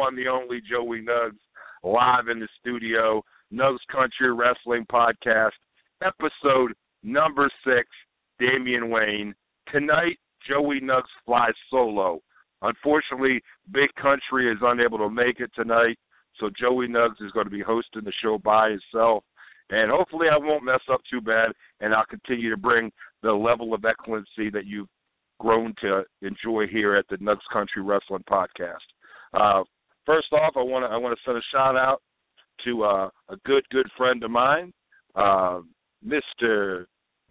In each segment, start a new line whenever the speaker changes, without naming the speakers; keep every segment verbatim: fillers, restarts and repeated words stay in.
one, the only Joey Nugs, live in the studio. Nugs Country Wrestling Podcast, episode number six, Damian Wayne. Tonight, Joey Nugs flies solo. Unfortunately, Big Country is unable to make it tonight, so Joey Nugs is going to be hosting the show by himself. And hopefully I won't mess up too bad, and I'll continue to bring the level of excellency that you've grown to enjoy here at the Nugs Country Wrestling Podcast. Uh, first off, I want to I want to send a shout out to uh, a good good friend of mine, uh, Mister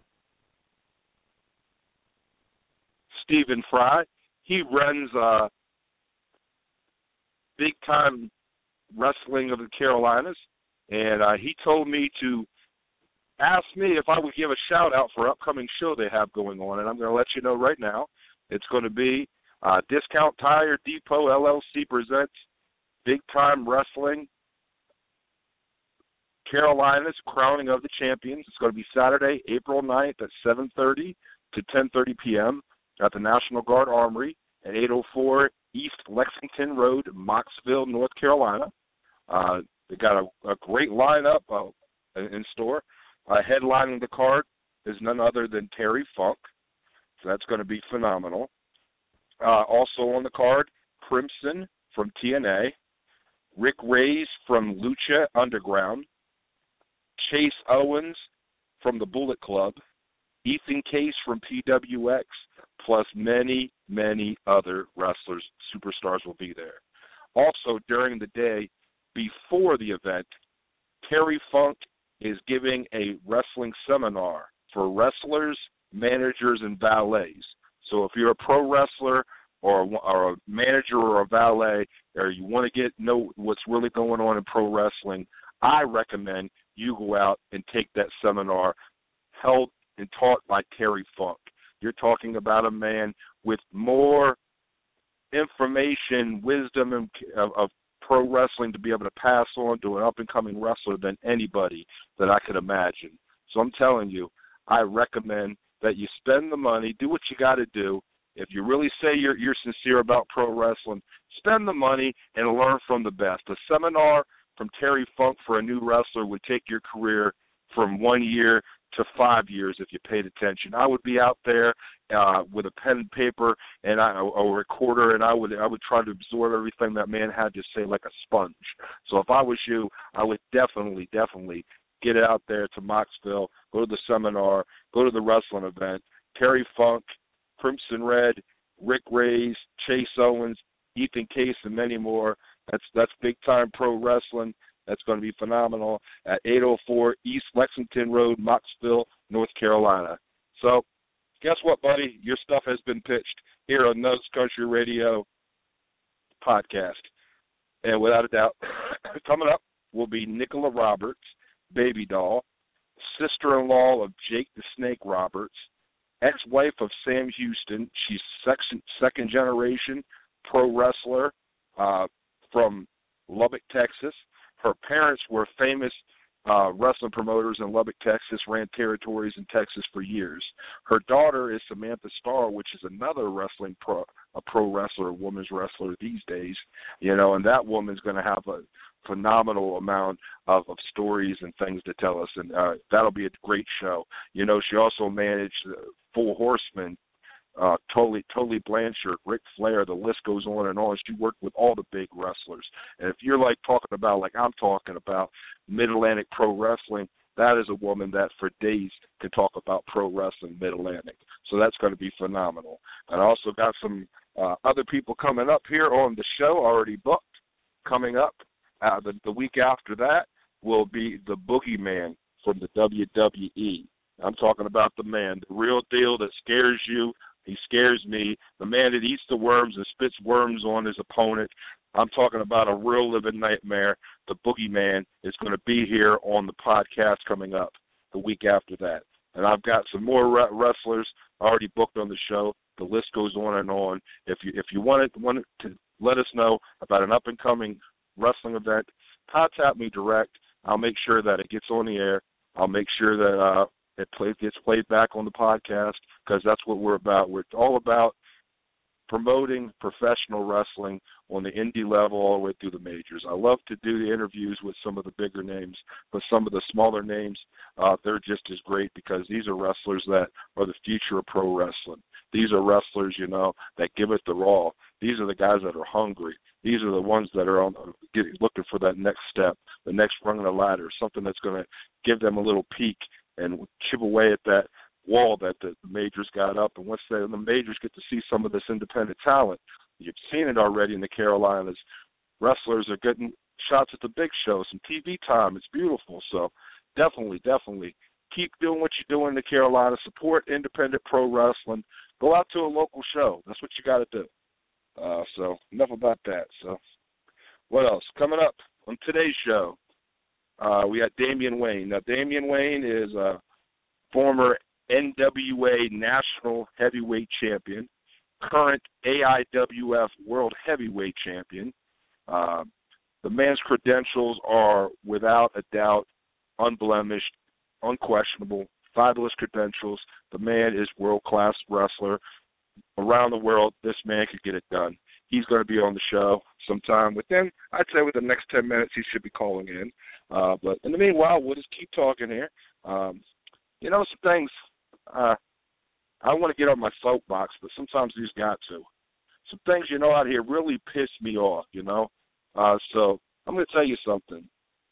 Stephen Fry. He runs uh, Big Time Wrestling of the Carolinas, and uh, he told me to ask me if I would give a shout-out for an upcoming show they have going on, and I'm going to let you know right now. It's going to be uh, Discount Tire Depot, L L C presents Big Time Wrestling Carolinas Crowning of the Champions. It's going to be Saturday, April ninth at seven thirty to ten thirty p.m. at the National Guard Armory at eight oh four East Lexington Road, Mocksville, North Carolina. Uh, they got a, a great lineup uh, in store. Uh, headlining the card is none other than Terry Funk, so that's going to be phenomenal. Uh, also on the card, Crimson from T N A, Rick Reyes from Lucha Underground, Chase Owens from the Bullet Club, Ethan Case from P W X, plus many, many other wrestlers, superstars will be there. Also, during the day before the event, Terry Funk is giving a wrestling seminar for wrestlers, managers, and valets. So if you're a pro wrestler or, or a manager or a valet, or you want to get know what's really going on in pro wrestling, I recommend you go out and take that seminar held and taught by Terry Funk. You're talking about a man with more information, wisdom, and, of, of pro wrestling to be able to pass on to an up-and-coming wrestler than anybody that I could imagine. So I'm telling you, I recommend that you spend the money, do what you got to do. If you really say you're, you're sincere about pro wrestling, spend the money and learn from the best. A seminar from Terry Funk for a new wrestler would take your career from one year to five years if you paid attention. I would be out there uh, with a pen and paper and I, a recorder, and I would I would try to absorb everything that man had to say like a sponge. So if I was you, I would definitely, definitely get out there to Mocksville, go to the seminar, go to the wrestling event. Terry Funk, Crimson Red, Rick Reyes, Chase Owens, Ethan Case, and many more. That's that's big time pro wrestling. That's going to be phenomenal at eight oh four East Lexington Road, Mocksville, North Carolina. So, guess what, buddy? Your stuff has been pitched here on Nugs Country Radio Podcast. And without a doubt, coming up will be Nicola Roberts, Baby Doll, sister-in-law of Jake the Snake Roberts, ex-wife of Sam Houston. She's second, second generation pro wrestler uh, from Lubbock, Texas. Her parents were famous uh, wrestling promoters in Lubbock, Texas, ran territories in Texas for years. Her daughter is Samantha Starr, which is another wrestling pro, a pro wrestler, a women's wrestler these days, you know, and that woman's going to have a phenomenal amount of, of stories and things to tell us, and uh, that'll be a great show. You know, she also managed uh, Full Horsemen, Uh, Tully, Tully Blanchard, Ric Flair, the list goes on and on. She worked with all the big wrestlers. And if you're like talking about, like I'm talking about, Mid-Atlantic Pro Wrestling, that is a woman that for days can talk about pro wrestling Mid-Atlantic. So that's going to be phenomenal. And I also got some uh, other people coming up here on the show already booked. Coming up uh, the, the week after that will be the Boogeyman from the W W E. I'm talking about the man, the real deal that scares you. He scares me. The man that eats the worms and spits worms on his opponent. I'm talking about a real living nightmare. The Boogeyman is going to be here on the podcast coming up the week after that. And I've got some more wrestlers already booked on the show. The list goes on and on. If you if you wanted, wanted to let us know about an up-and-coming wrestling event, contact me direct. I'll make sure that it gets on the air. I'll make sure that uh, it play, gets played back on the podcast, because that's what we're about. We're all about promoting professional wrestling on the indie level all the way through the majors. I love to do the interviews with some of the bigger names, but some of the smaller names, uh, they're just as great because these are wrestlers that are the future of pro wrestling. These are wrestlers, you know, that give it the raw. These are the guys that are hungry. These are the ones that are on, get, looking for that next step, the next rung of the ladder, something that's going to give them a little peek and chip away at that wall that the majors got up. And once they, the majors get to see some of this independent talent, you've seen it already in the Carolinas. Wrestlers are getting shots at the big show, some T V time. It's beautiful. So definitely, definitely keep doing what you're doing in the Carolinas. Support independent pro wrestling. Go out to a local show. That's what you got to do. Uh, so enough about that. So what else? Coming up on today's show, uh, we got Damian Wayne. Now, Damian Wayne is a former N W A National Heavyweight Champion, current A I W F World Heavyweight Champion. Uh, the man's credentials are, without a doubt, unblemished, unquestionable, fabulous credentials. The man is world-class wrestler. Around the world, this man could get it done. He's going to be on the show sometime within, I'd say within the next ten minutes, he should be calling in. Uh, but in the meanwhile, we'll just keep talking here. Um, you know, some things, uh, I want to get on my soapbox, but sometimes you just got to. Some things, you know, out here really piss me off, you know. Uh, so I'm going to tell you something.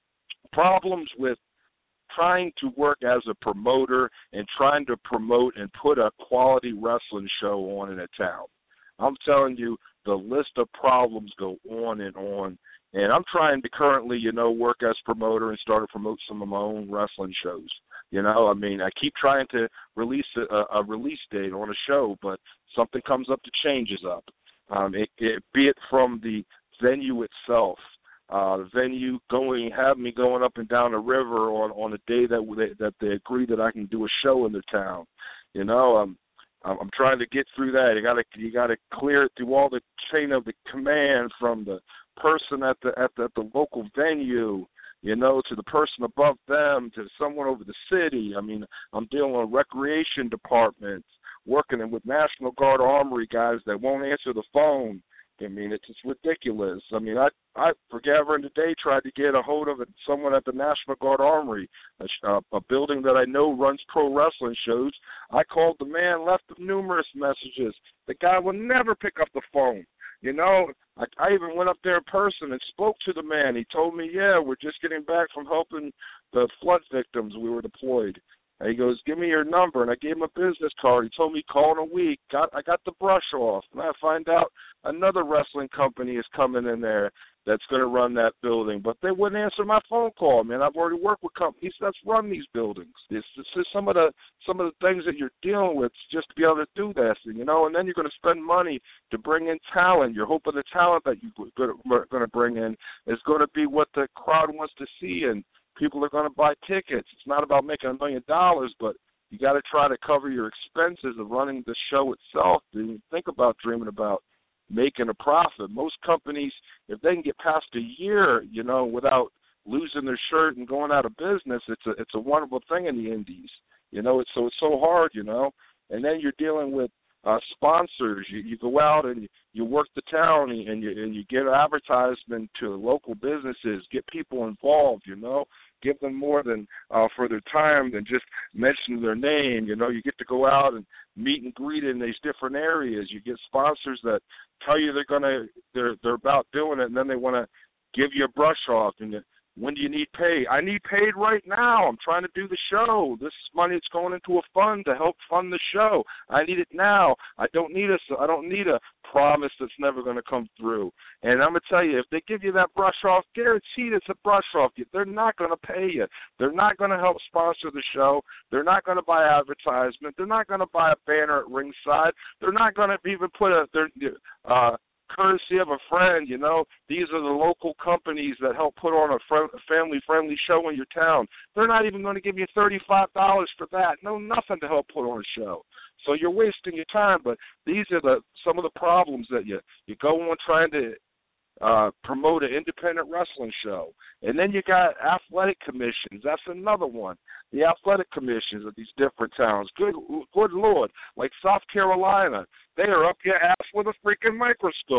Problems with trying to work as a promoter and trying to promote and put a quality wrestling show on in a town. I'm telling you, the list of problems go on and on. And I'm trying to currently, you know, work as promoter and start to promote some of my own wrestling shows. You know, I mean, I keep trying to release a, a release date on a show, but something comes up that changes up. Um, it, it, be it from the venue itself. Uh, the venue going, have me going up and down the river on, on a day that they, that they agree that I can do a show in the town. You know, um, I'm I'm trying to get through that. You got to you got to clear it through all the chain of the command, from the person at the at the, at the local venue, you know, to the person above them, to someone over the city. I mean, I'm dealing with recreation departments, working with National Guard Armory guys that won't answer the phone. I mean, it's, it's ridiculous. I mean, I, I, forever and a day, tried to get a hold of it, someone at the National Guard Armory, a, a building that I know runs pro wrestling shows. I called the man, left him numerous messages. The guy will never pick up the phone. You know, I, I even went up there in person and spoke to the man. He told me, yeah, we're just getting back from helping the flood victims. We were deployed. And he goes, give me your number. And I gave him a business card. He told me, call in a week. Got, I got the brush off. And I find out another wrestling company is coming in there that's going to run that building. But they wouldn't answer my phone call, man. I've already worked with companies that's run these buildings. It's, it's just some of the some of the things that you're dealing with just to be able to do this, you know. And then you're going to spend money to bring in talent. You're hoping the talent that you're going to bring in is going to be what the crowd wants to see, and people are going to buy tickets. It's not about making a million dollars, but you got to try to cover your expenses of running the show itself. And think about dreaming about making a profit. Most companies, if they can get past a year, you know, without losing their shirt and going out of business, it's a it's a wonderful thing in the indies. You know, it's so it's so hard, you know. And then you're dealing with uh, sponsors. You, you go out and you, you work the town and you and you get advertisement to local businesses, get people involved, you know. Give them more than uh, for their time than just mention their name. You know, you get to go out and meet and greet in these different areas. You get sponsors that tell you they're gonna they're they're about doing it, and then they want to give you a brush off. And you, when do you need paid? I need paid right now. I'm trying to do the show. This money is going into a fund to help fund the show. I need it now. I don't need a I don't need a promise that's never going to come through. And I'm going to tell you, if they give you that brush off, guaranteed it's a brush off. They're not going to pay you. They're not going to help sponsor the show. They're not going to buy advertisement. They're not going to buy a banner at ringside. They're not going to even put a their uh, courtesy of a friend. You know, these are the local companies that help put on a, fr- a family-friendly show in your town. They're not even going to give you thirty-five dollars for that. No, nothing to help put on a show. So you're wasting your time. But these are the some of the problems that you you go on trying to uh, promote an independent wrestling show. And then you got athletic commissions. That's another one. The athletic commissions of these different towns. Good, good Lord, like South Carolina, they are up your ass with a freaking microscope.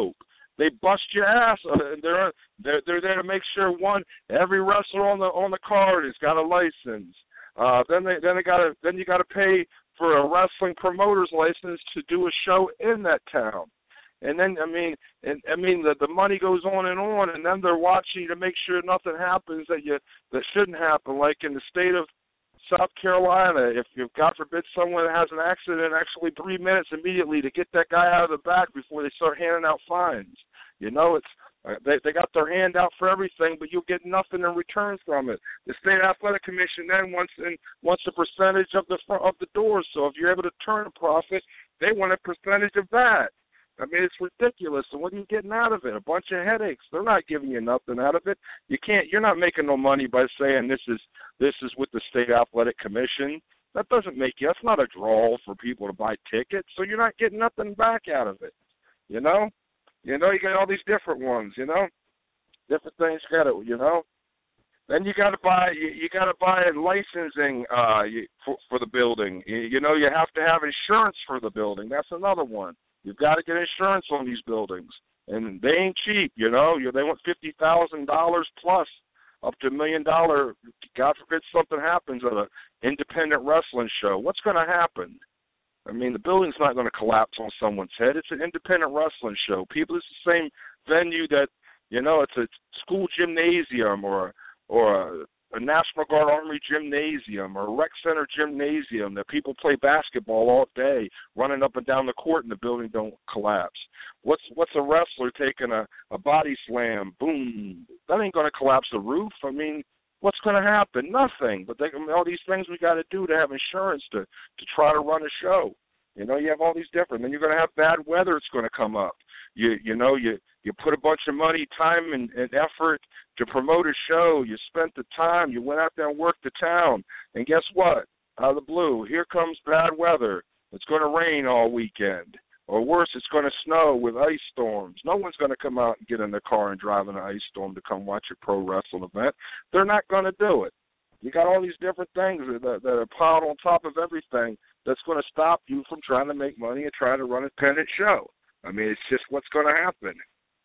they bust your ass. They're they're they're there to make sure one every wrestler on the on the card has got a license. Uh, then they then they got to then you got to pay for a wrestling promoter's license to do a show in that town. And then I mean, and I mean the the money goes on and on, and then they're watching you to make sure nothing happens that you that shouldn't happen. Like in the state of South Carolina, if, if God forbid someone has an accident, actually three minutes immediately to get that guy out of the back before they start handing out fines. You know, it's uh, they they got their hand out for everything, but you'll get nothing in return from it. The state athletic commission then wants in wants a percentage of the front of the doors. So if you're able to turn a profit, they want a percentage of that. I mean, it's ridiculous. So what are you getting out of it? A bunch of headaches. They're not giving you nothing out of it. You can't. You're not making no money by saying this is this is with the state athletic commission. That doesn't make you. That's not a draw for people to buy tickets. So you're not getting nothing back out of it. You know. You know, you got all these different ones. You know, different things. Got it. You know. Then you got to buy. You, you got to buy licensing uh, you, for for the building. You, you know, you have to have insurance for the building. That's another one. You've got to get insurance on these buildings, and they ain't cheap, you know. They want fifty thousand dollars plus, up to a million dollar. God forbid something happens at an independent wrestling show. What's going to happen? I mean, the building's not going to collapse on someone's head. It's an independent wrestling show. People, it's the same venue that, you know, it's a school gymnasium or or a, a National Guard Armory gymnasium or a rec center gymnasium that people play basketball all day, running up and down the court and the building don't collapse. What's what's a wrestler taking a, a body slam? Boom. That ain't going to collapse the roof. I mean, what's going to happen? Nothing. But they, I mean, all these things we got to do to have insurance to, to try to run a show. You know, you have all these different. Then you're going to have bad weather. It's going to come up. You you know, you, you put a bunch of money, time, and, and effort to promote a show. You spent the time. You went out there and worked the town. And guess what? Out of the blue, here comes bad weather. It's going to rain all weekend. Or worse, it's going to snow with ice storms. No one's going to come out and get in their car and drive in an ice storm to come watch a pro wrestling event. They're not going to do it. You got all these different things that, that are piled on top of everything that's going to stop you from trying to make money and trying to run a independent show. I mean, it's just what's going to happen.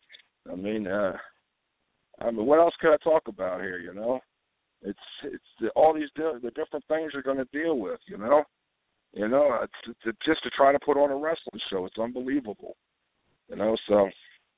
I mean, uh, I mean, what else could I talk about here? You know, it's it's the, all these di- the different things you're going to deal with. You know, you know, it's, it's just to try to put on a wrestling show. It's unbelievable. You know, so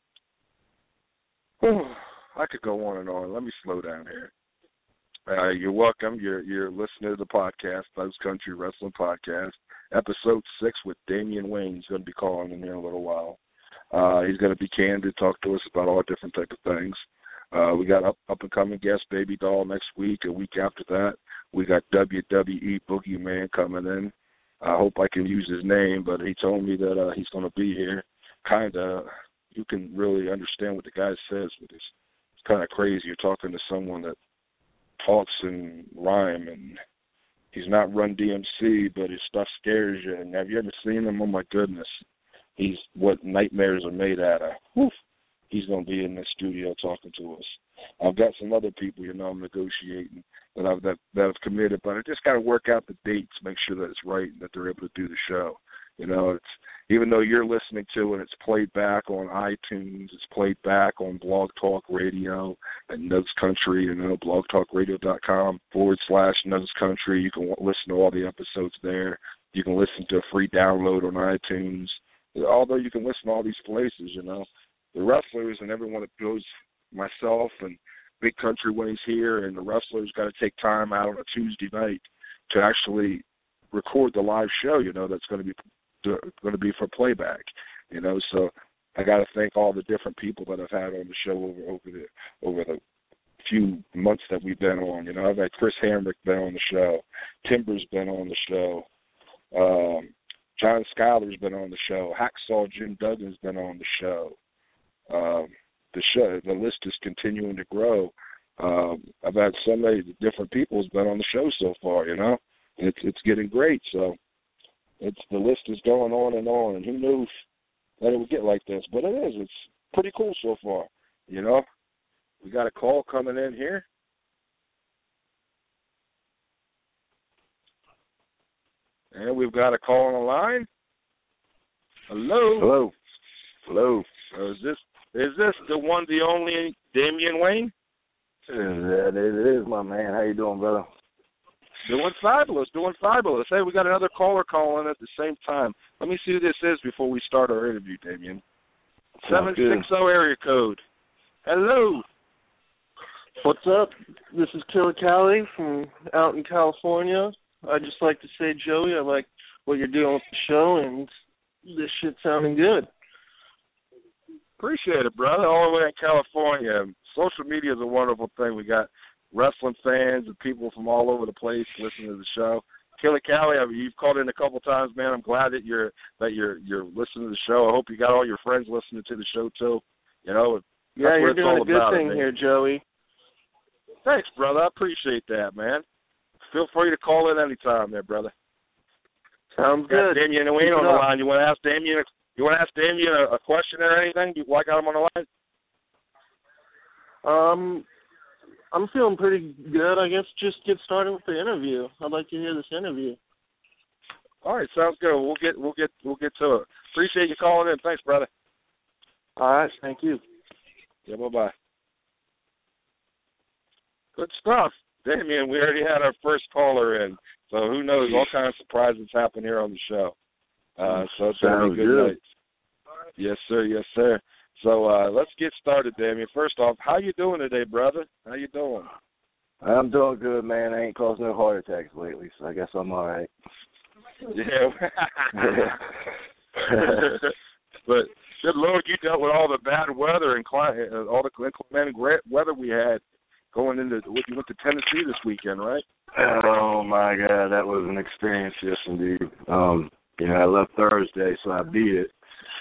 whew, I could go on and on. Let me slow down here. Uh, you're welcome. You're you're listening to the podcast, Thugs Country Wrestling Podcast, episode six with Damian Wayne. He's going to be calling in here in a little while. Uh, he's going to be candid, talk to us about all different type of things. Uh, we got up up and coming guest Baby Doll next week. A week after that, we got W W E Boogeyman coming in. I hope I can use his name, but he told me that uh, he's going to be here. Kind of, you can really understand what the guy says. But it's, it's kind of crazy. You're talking to someone that talks in rhyme, and he's not Run D M C, but his stuff scares you. And have you ever seen him? Oh my goodness, he's what nightmares are made out of. Whew. He's going to be in the studio talking to us. I've got some other people, you know, I'm negotiating that I've that, that have committed, but I just got to work out the dates, make sure that it's right and that they're able to do the show. You know, it's even though you're listening to it, it's played back on iTunes, it's played back on Blog Talk Radio and Nugs Country, you know, blogtalkradio.com forward slash Nugs Country. You can listen to all the episodes there. You can listen to a free download on iTunes. Although you can listen to all these places, you know, the wrestlers and everyone that goes, myself and Big Country when he's here, and the wrestlers got to take time out on a Tuesday night to actually record the live show, you know, that's going to be going to be for playback, you know. So I got to thank all the different people that I've had on the show over over the over the few months that we've been on. You know, I've had Chris Hamrick been on the show, Timber's been on the show, um, John Schuyler's been on the show, Hacksaw Jim Duggan's been on the show. Um, the show, the list is continuing to grow. Um, I've had so many different people who's been on the show so far. You know, it's it's getting great. So it's the list is going on and on. And who knew that it would get like this? But it is. It's pretty cool so far. You know, we got a call coming in here. And we've got a call on the line. Hello.
Hello. Hello.
Uh, is this Is this the one, the only Damian Wayne?
Yeah, it is, my man. How you doing, brother?
Doing fabulous, doing fabulous. Hey, we got another caller calling at the same time. Let me see who this is before we start our interview, Damian. seven six zero area code. Hello.
What's up? This is Killer Cali from out in California. I'd just like to say, Joey, I like what you're doing with the show, and this shit's sounding good.
Appreciate it, brother. All the way in California. Social media is a wonderful thing. We got wrestling fans and people from all over the place listening to the show. Killer Cali, I mean, you've called in a couple times, man. I'm glad that you're that you're you're listening to the show. I hope you got all your friends listening to the show too. You know,
yeah, you're doing a good
about,
thing here, Joey.
Thanks, brother. I appreciate that, man. Feel free to call in anytime, there, brother.
Sounds good.
Damian Wayne on the line. You want to ask Damian? You want to ask Damian a, a question or anything? You like him on the line?
Um, I'm feeling pretty good. I guess just get started with the interview. I'd like to hear this interview.
All right, sounds good. We'll get we'll get we'll get to it. Appreciate you calling in. Thanks, brother.
All right, thank you.
Yeah, bye bye. Good stuff, Damian. We already had our first caller in, so who knows? All kinds of surprises happen here on the show. Uh, so it's gonna be good, good night. Yes, sir. Yes, sir. So uh, let's get started, Damian. First off, how you doing today, brother? How you doing?
I'm doing good, man. I ain't caused no heart attacks lately, so I guess I'm all right.
Yeah. But good Lord, you dealt with all the bad weather and cli- uh, all the inclement weather we had going into. You went to Tennessee this weekend, right?
Oh my God, that was an experience, yes, indeed. Um, you know, I left Thursday, so I beat it.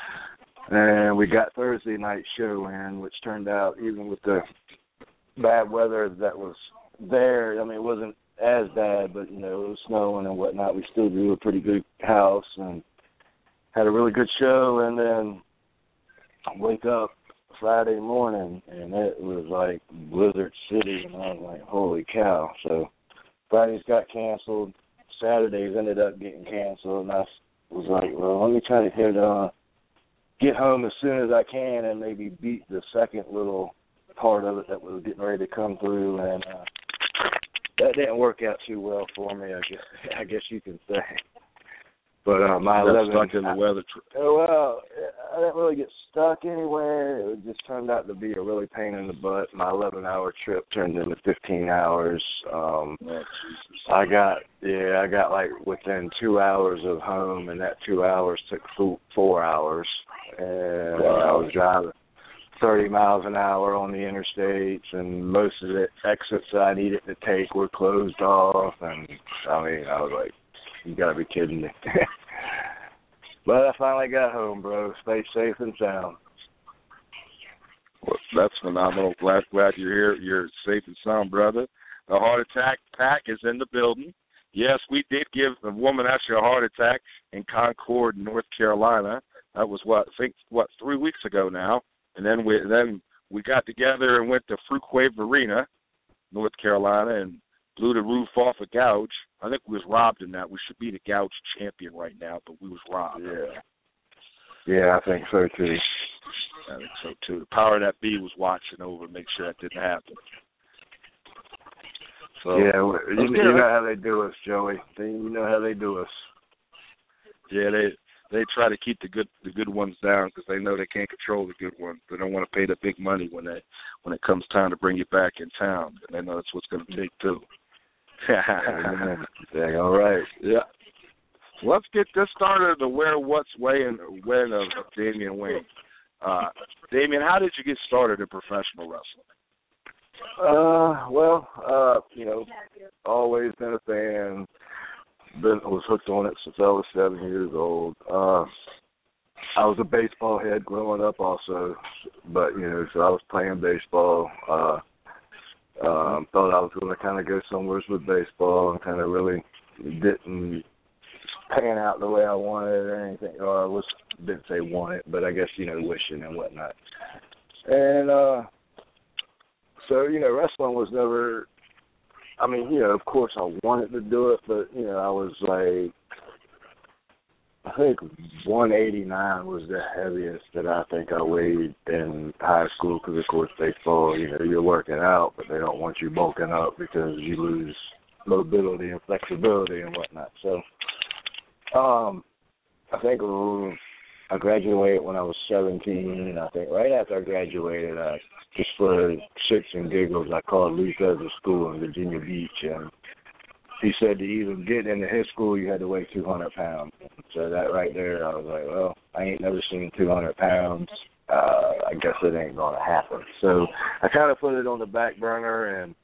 And we got Thursday night show in, which turned out, even with the bad weather that was there, I mean, it wasn't as bad, but, you know, it was snowing and whatnot. We still drew a pretty good house and had a really good show. And then I wake up Friday morning, and it was like Blizzard City, and I was like, holy cow. So Fridays got canceled. Saturdays ended up getting canceled, and I was like, well, let me try to hit uh get home as soon as I can and maybe beat the second little part of it that was getting ready to come through, and uh, that didn't work out too well for me, I guess I guess you can say. But uh, my eleven
stuck in the weather. Tr-
oh, well, I didn't really get stuck anywhere. It just turned out to be a really pain in the butt. My eleven-hour trip turned into fifteen hours. Um,
oh,
I got yeah, I got like within two hours of home, and that two hours took four, four hours. And wow. I was driving thirty miles an hour on the interstates, and most of the exits that I needed to take were closed off. And I mean, I was like, you gotta be kidding me. But I finally got home, bro. Stay safe and sound.
Well, that's phenomenal. Glad, glad you're here. You're safe and sound, brother. The heart attack pack is in the building. Yes, we did give a woman actually a heart attack in Concord, North Carolina. That was what I think what three weeks ago now. And then we then we got together and went to Fruitquave Arena, North Carolina, and blew the roof off a gouge. I think we was robbed in that. We should be the gouge champion right now, but we was robbed.
Yeah. Yeah, I think so too.
I think so too. The power that be was watching over to make sure that didn't happen. So,
yeah, well, you, you know how they do us, Joey. They, you know how they do us.
Yeah, they they try to keep the good the good ones down because they know they can't control the good ones. They don't want to pay the big money when they when it comes time to bring you back in town, and they know that's what's going to take too.
Dang, all right.
Yeah. Let's get this started. The where, what's, way, and when of Damian Wayne. Uh, Damian, how did you get started in professional wrestling?
Uh, well, uh, you know, always been a fan. Been was hooked on it since I was seven years old. Uh, I was a baseball head growing up, also, but you know, so I was playing baseball. Uh, um, thought I was going to kind of go somewhere with baseball, and kind of really didn't pan out the way I wanted or anything. Or I was didn't say wanted, but I guess you know, wishing and whatnot. And uh, so you know, wrestling was never. I mean, you know, of course I wanted to do it, but, you know, I was like, I think one eighty-nine was the heaviest that I think I weighed in high school because, of course, baseball, you know, you're working out, but they don't want you bulking up because you lose mobility and flexibility and whatnot. So um, I think I graduated when I was seventeen. I think right after I graduated, I just for shits and giggles, I called Lee Feather School in Virginia Beach, and he said to even get into his school, you had to weigh two hundred pounds. So that right there, I was like, well, I ain't never seen two hundred pounds. Uh, I guess it ain't going to happen. So I kind of put it on the back burner, and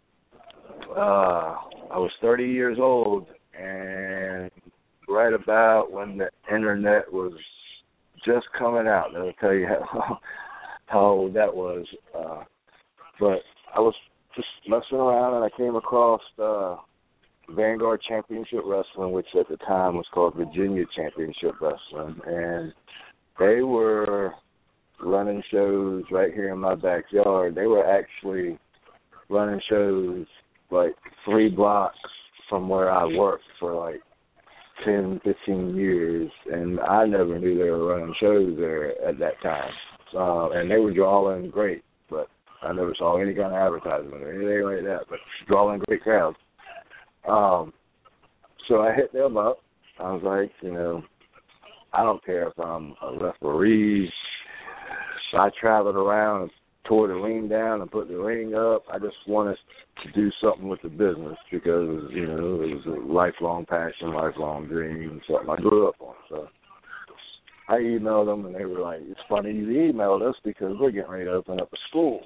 uh, I was thirty years old, and right about when the internet was just coming out, I'll tell you how, how old that was. Uh, but I was just messing around, and I came across uh, Vanguard Championship Wrestling, which at the time was called Virginia Championship Wrestling, and they were running shows right here in my backyard. They were actually running shows like three blocks from where I worked for like ten, fifteen years, and I never knew they were running shows there at that time. Uh, and they were drawing great, but I never saw any kind of advertisement or anything like that, but drawing great crowds. Um, so I hit them up. I was like, you know, I don't care if I'm a referee. So I traveled around and tore the ring down and put the ring up. I just wanted to do something with the business because, you know, it was a lifelong passion, lifelong dream, something I grew up on. So I emailed them, and they were like, it's funny you emailed us because we're getting ready to open up a school.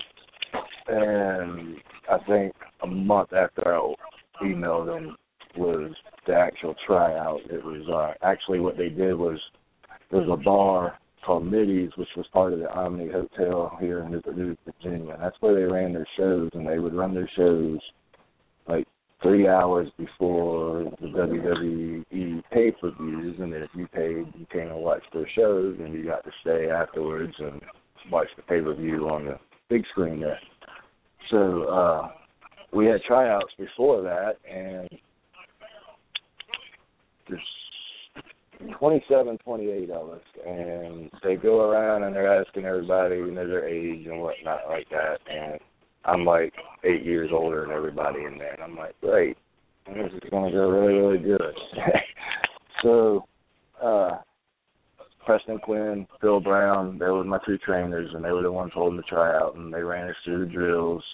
And I think a month after I emailed them was the actual tryout. It was uh, actually what they did was there's a bar called Middy's, which was part of the Omni Hotel here in Newport News, Virginia. That's where they ran their shows, and they would run their shows like three hours before the W W E pay-per-views, and then if you paid, you came and watched their shows, and you got to stay afterwards and watch the pay-per-view on the big screen there. So uh, we had tryouts before that, and there's twenty-seven, twenty-eight of us, and they go around and they're asking everybody, you know, their age and whatnot like that, and I'm like eight years older than everybody in there, and I'm like, great, this is going to go really, really good. So uh, Preston Quinn, Phil Brown, they were my two trainers, and they were the ones holding the tryout, and they ran us through the drills,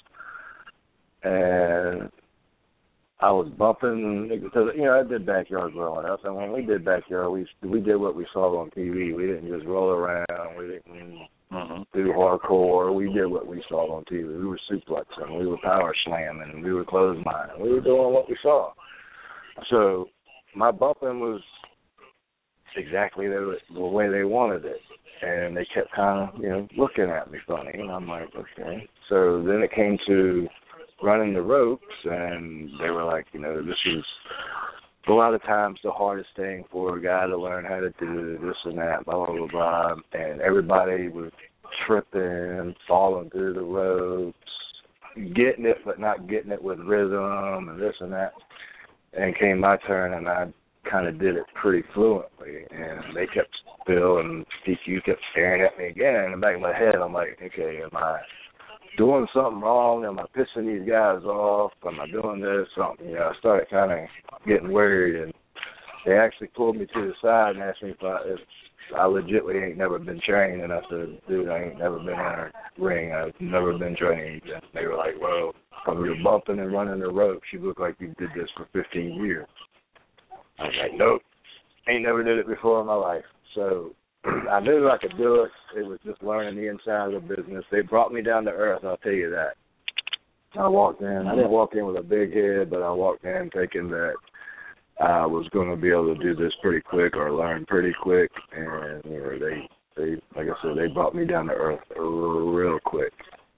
and I was bumping because, you know, I did backyard growing up, and when we did backyard, we we did what we saw on T V. We didn't just roll around. We didn't mm-hmm. do hardcore. We did what we saw on T V. We were suplexing. We were power slamming. We were clotheslining. We were doing what we saw. So my bumping was exactly the, the way they wanted it, and they kept kind of, you know, looking at me funny, and I'm like, okay. So then it came to running the ropes, and they were like, you know, this is a lot of times the hardest thing for a guy to learn how to do this and that, blah, blah, blah, blah. And everybody was tripping, falling through the ropes, getting it but not getting it with rhythm and this and that. And came my turn, and I kind of did it pretty fluently. And they kept still, and D Q kept staring at me again. In the back of my head, I'm like, okay, am I doing something wrong? Am I pissing these guys off? Am I doing this? Something, you know, I started kind of getting worried, and they actually pulled me to the side and asked me if I, if I legitimately ain't never been trained. And I said, dude, I ain't never been in a ring. I've never been trained. And they were like, well, from your bumping and running the ropes, you look like you did this for fifteen years. I was like, nope, ain't never did it before in my life. So I knew I could do it. It was just learning the inside of the business. They brought me down to earth, I'll tell you that. I walked in. I didn't walk in with a big head, but I walked in thinking that I was going to be able to do this pretty quick or learn pretty quick. And, you know, they, they like I said, they brought me down to earth real quick.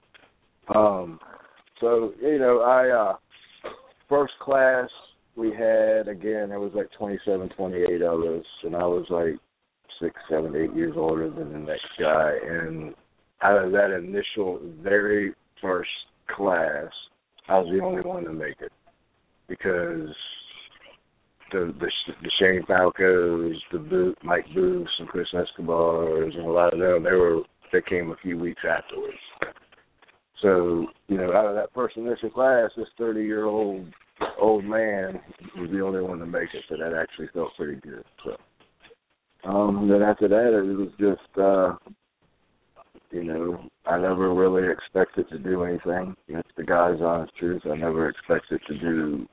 Um, so, you know, I, uh, first class we had, again, there was like twenty-seven, twenty-eight of us, and I was like six, seven, eight years older than the next guy. And out of that initial very first class, I was the only one to make it because the the, the Shane Falcos, the Bo- Mike Booths, and Chris Escobars, and a lot of them, they were they came a few weeks afterwards. So, you know, out of that first initial class, this thirty-year-old old man was the only one to make it, so that actually felt pretty good. So, um, then after that, it was just, uh, you know, I never really expected to do anything. That's the God's honest truth. I never expected to do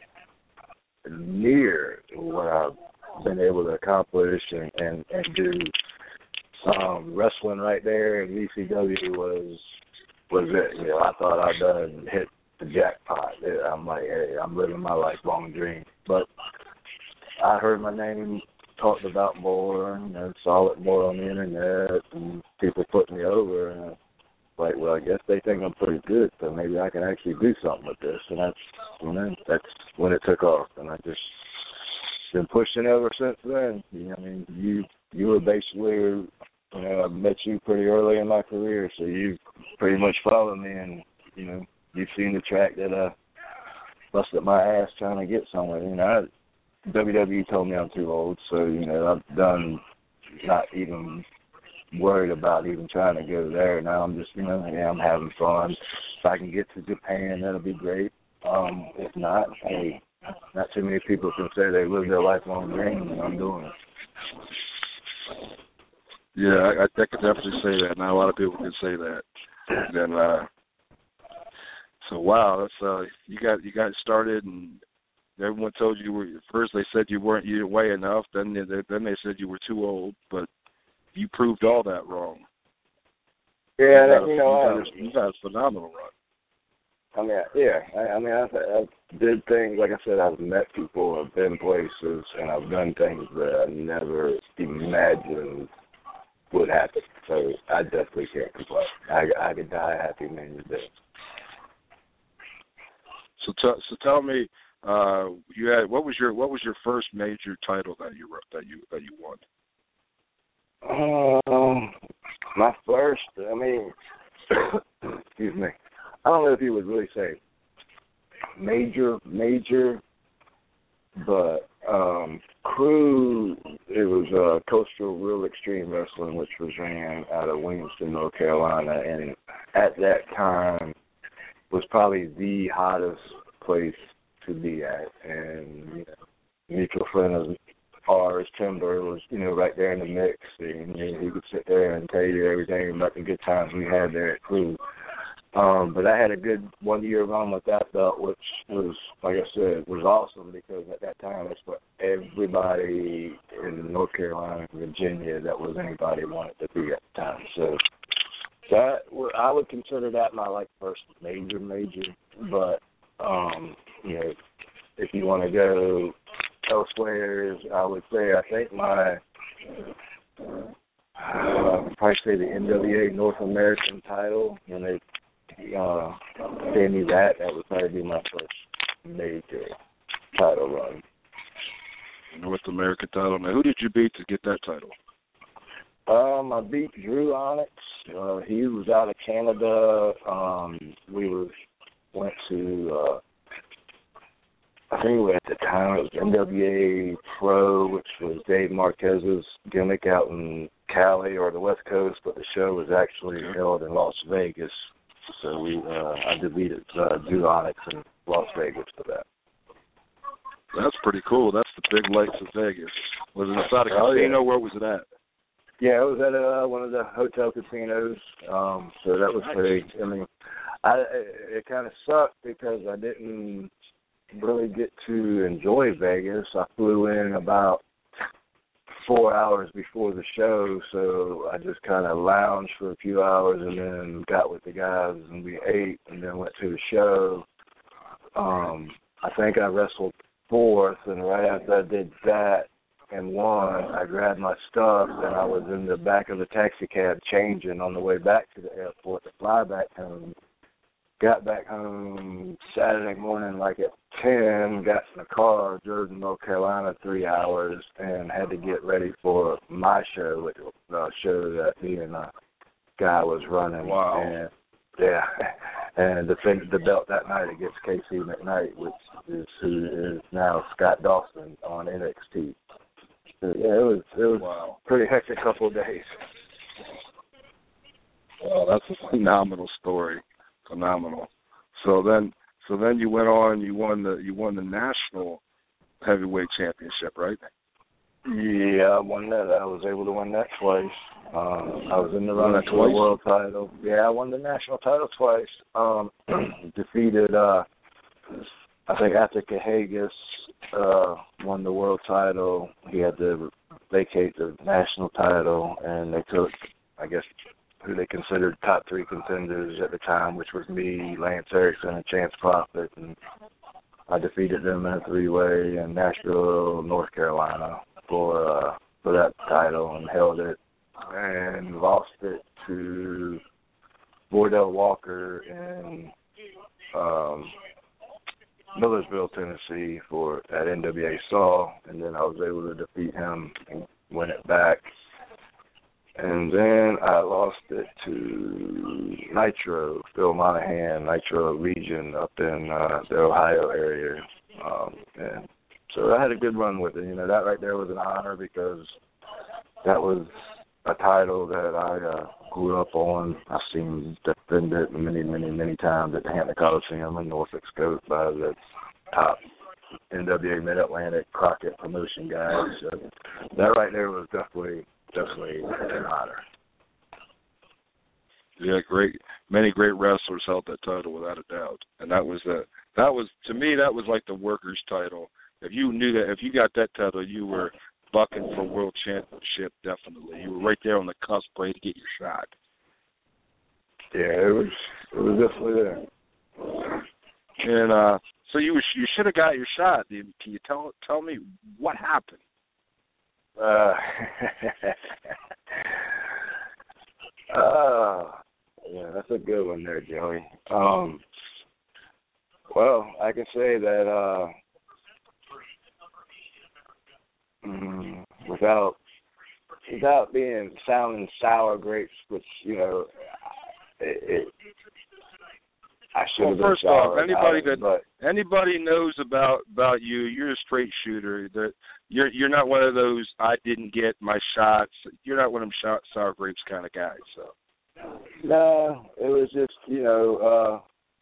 near what I've been able to accomplish and, and, and do. Um, wrestling right there in E C W was was it. You know, I thought I'd done hit the jackpot. I'm like, hey, I'm living my lifelong dream. But I heard my name talked about more, you know, saw it more on the internet, and people put me over, and I was like, well, I guess they think I'm pretty good, so maybe I can actually do something with this, and that's, you know, that's when it took off, and I just been pushing ever since then. You know, I mean, you you were basically, you know, I met you pretty early in my career, so you pretty much followed me, and, you know, you've seen the track that I busted my ass trying to get somewhere. You know, I, W W E told me I'm too old, so, you know, I've done not even worried about even trying to go there. Now I'm just, you know, yeah, I'm having fun. If I can get to Japan, that'll be great. Um, if not, hey, not too many people can say they live their lifelong dream, and I'm doing it.
Yeah, I, I could definitely say that. Not a lot of people can say that. And uh, so, wow, that's uh, you got you got started, and everyone told you were first. They said you weren't you didn't weigh enough. Then they, then they said you were too old. But you proved all that wrong.
Yeah,
you,
that,
got,
you know,
you, got a, you got a phenomenal run.
I mean, yeah, I, I mean, I've, I've did things, like I said, I've met people, I've been places, and I've done things that I never imagined would happen. So I definitely can't complain. I, I could die a happy man today.
So, t- so tell me, uh, you had what was your what was your first major title that you that you that you won?
Um, my first, I mean, excuse me. I don't know if you would really say major, major, but um, crew, it was uh, Coastal Real Extreme Wrestling, which was ran out of Williamston, North Carolina, and at that time was probably the hottest place to be at. And, you know, mutual friend of ours, Timber, was, you know, right there in the mix, and you know, he could sit there and tell you everything about the good times we had there at crew. Um, but I had a good one-year run with that belt, which was, like I said, was awesome because at that time that's what everybody in North Carolina and Virginia that was anybody wanted to be at the time. So that I would consider that my like first major, major. But um, you know, if you want to go elsewhere, I would say I think my uh, I'd probably say the N W A North American title, and they Uh, gave me that. That would probably be my first major title run.
North American title. Now, who did you beat to get that title?
Um, I beat Drew Onyx. Uh, he was out of Canada. Um, we was went to. Uh, I think at the time it was N W A Pro, which was Dave Marquez's gimmick out in Cali or the West Coast, but the show was actually held in Las Vegas. So we, uh, I defeated uh, Drew Onyx in Las Vegas for that.
That's pretty cool. That's the big lights of Vegas. Was it inside a
oh,
casino?
Yeah.
Where was it at?
Yeah, it was at uh, one of the hotel casinos. Um, so that was pretty. I mean, I it, it kind of sucked because I didn't really get to enjoy Vegas. I flew in about four hours before the show, so I just kind of lounged for a few hours and then got with the guys and we ate and then went to the show. Um, I think I wrestled fourth, and right after I did that and won, I grabbed my stuff and I was in the back of the taxi cab changing on the way back to the airport to fly back home. Got back home Saturday morning like at ten, got in the car, drove to North Carolina three hours, and had to get ready for my show, which was a show that me and a guy was running.
Wow.
And yeah, and defended the belt that night against Casey McKnight, which is who is now Scott Dawson on N X T. So, yeah, it was it was
wow.
a pretty hectic couple of days.
Well, that's a phenomenal story. Phenomenal. So then, so then you went on. You won the you won the national heavyweight championship, right?
Yeah, I won that. I was able to win that twice. Um, I was in the run
that
for
twice?
the world title. Yeah, I won the national title twice. Um, defeated, uh, I think, Attica Cahagas, uh won the world title. He had to vacate the national title, and they took, I guess, who they considered top three contenders at the time, which was me, Lance Erickson, and Chance Prophet, and I defeated them in a three-way in Nashville, North Carolina, for uh, for that title, and held it, and lost it to Bordell Walker in um, Millersville, Tennessee, for at N W A Saw, and then I was able to defeat him and win it back. And then I lost it to Nitro, Phil Monahan, Nitro Region up in uh, the Ohio area. Um, and so I had a good run with it. You know, that right there was an honor because that was a title that I uh, grew up on. I've seen defend it many, many, many times at the Hampton Coliseum in Norfolk Scope by the top N W A Mid-Atlantic Crockett promotion guys. So that right there was definitely... Definitely an honor.
Yeah, great. Many great wrestlers held that title without a doubt, and that was a that was to me that was like the workers' title. If you knew that, if you got that title, you were bucking for world championship. Definitely, you were right there on the cusp, ready to get your shot.
Yeah, it was it was definitely there.
And uh, so you was, you should have got your shot. Can you tell tell me what happened?
Uh, uh, yeah, that's a good one there, Joey. Um, well, I can say that uh, mm, without without being sounding sour grapes, which you know, it, it I should have
well,
been
first off, anybody
it,
that
but,
anybody knows about about you, you're a straight shooter. That you're you're not one of those I didn't get my shots. You're not one of them shot, sour grapes kind of guys. So
no, it was just you know, uh,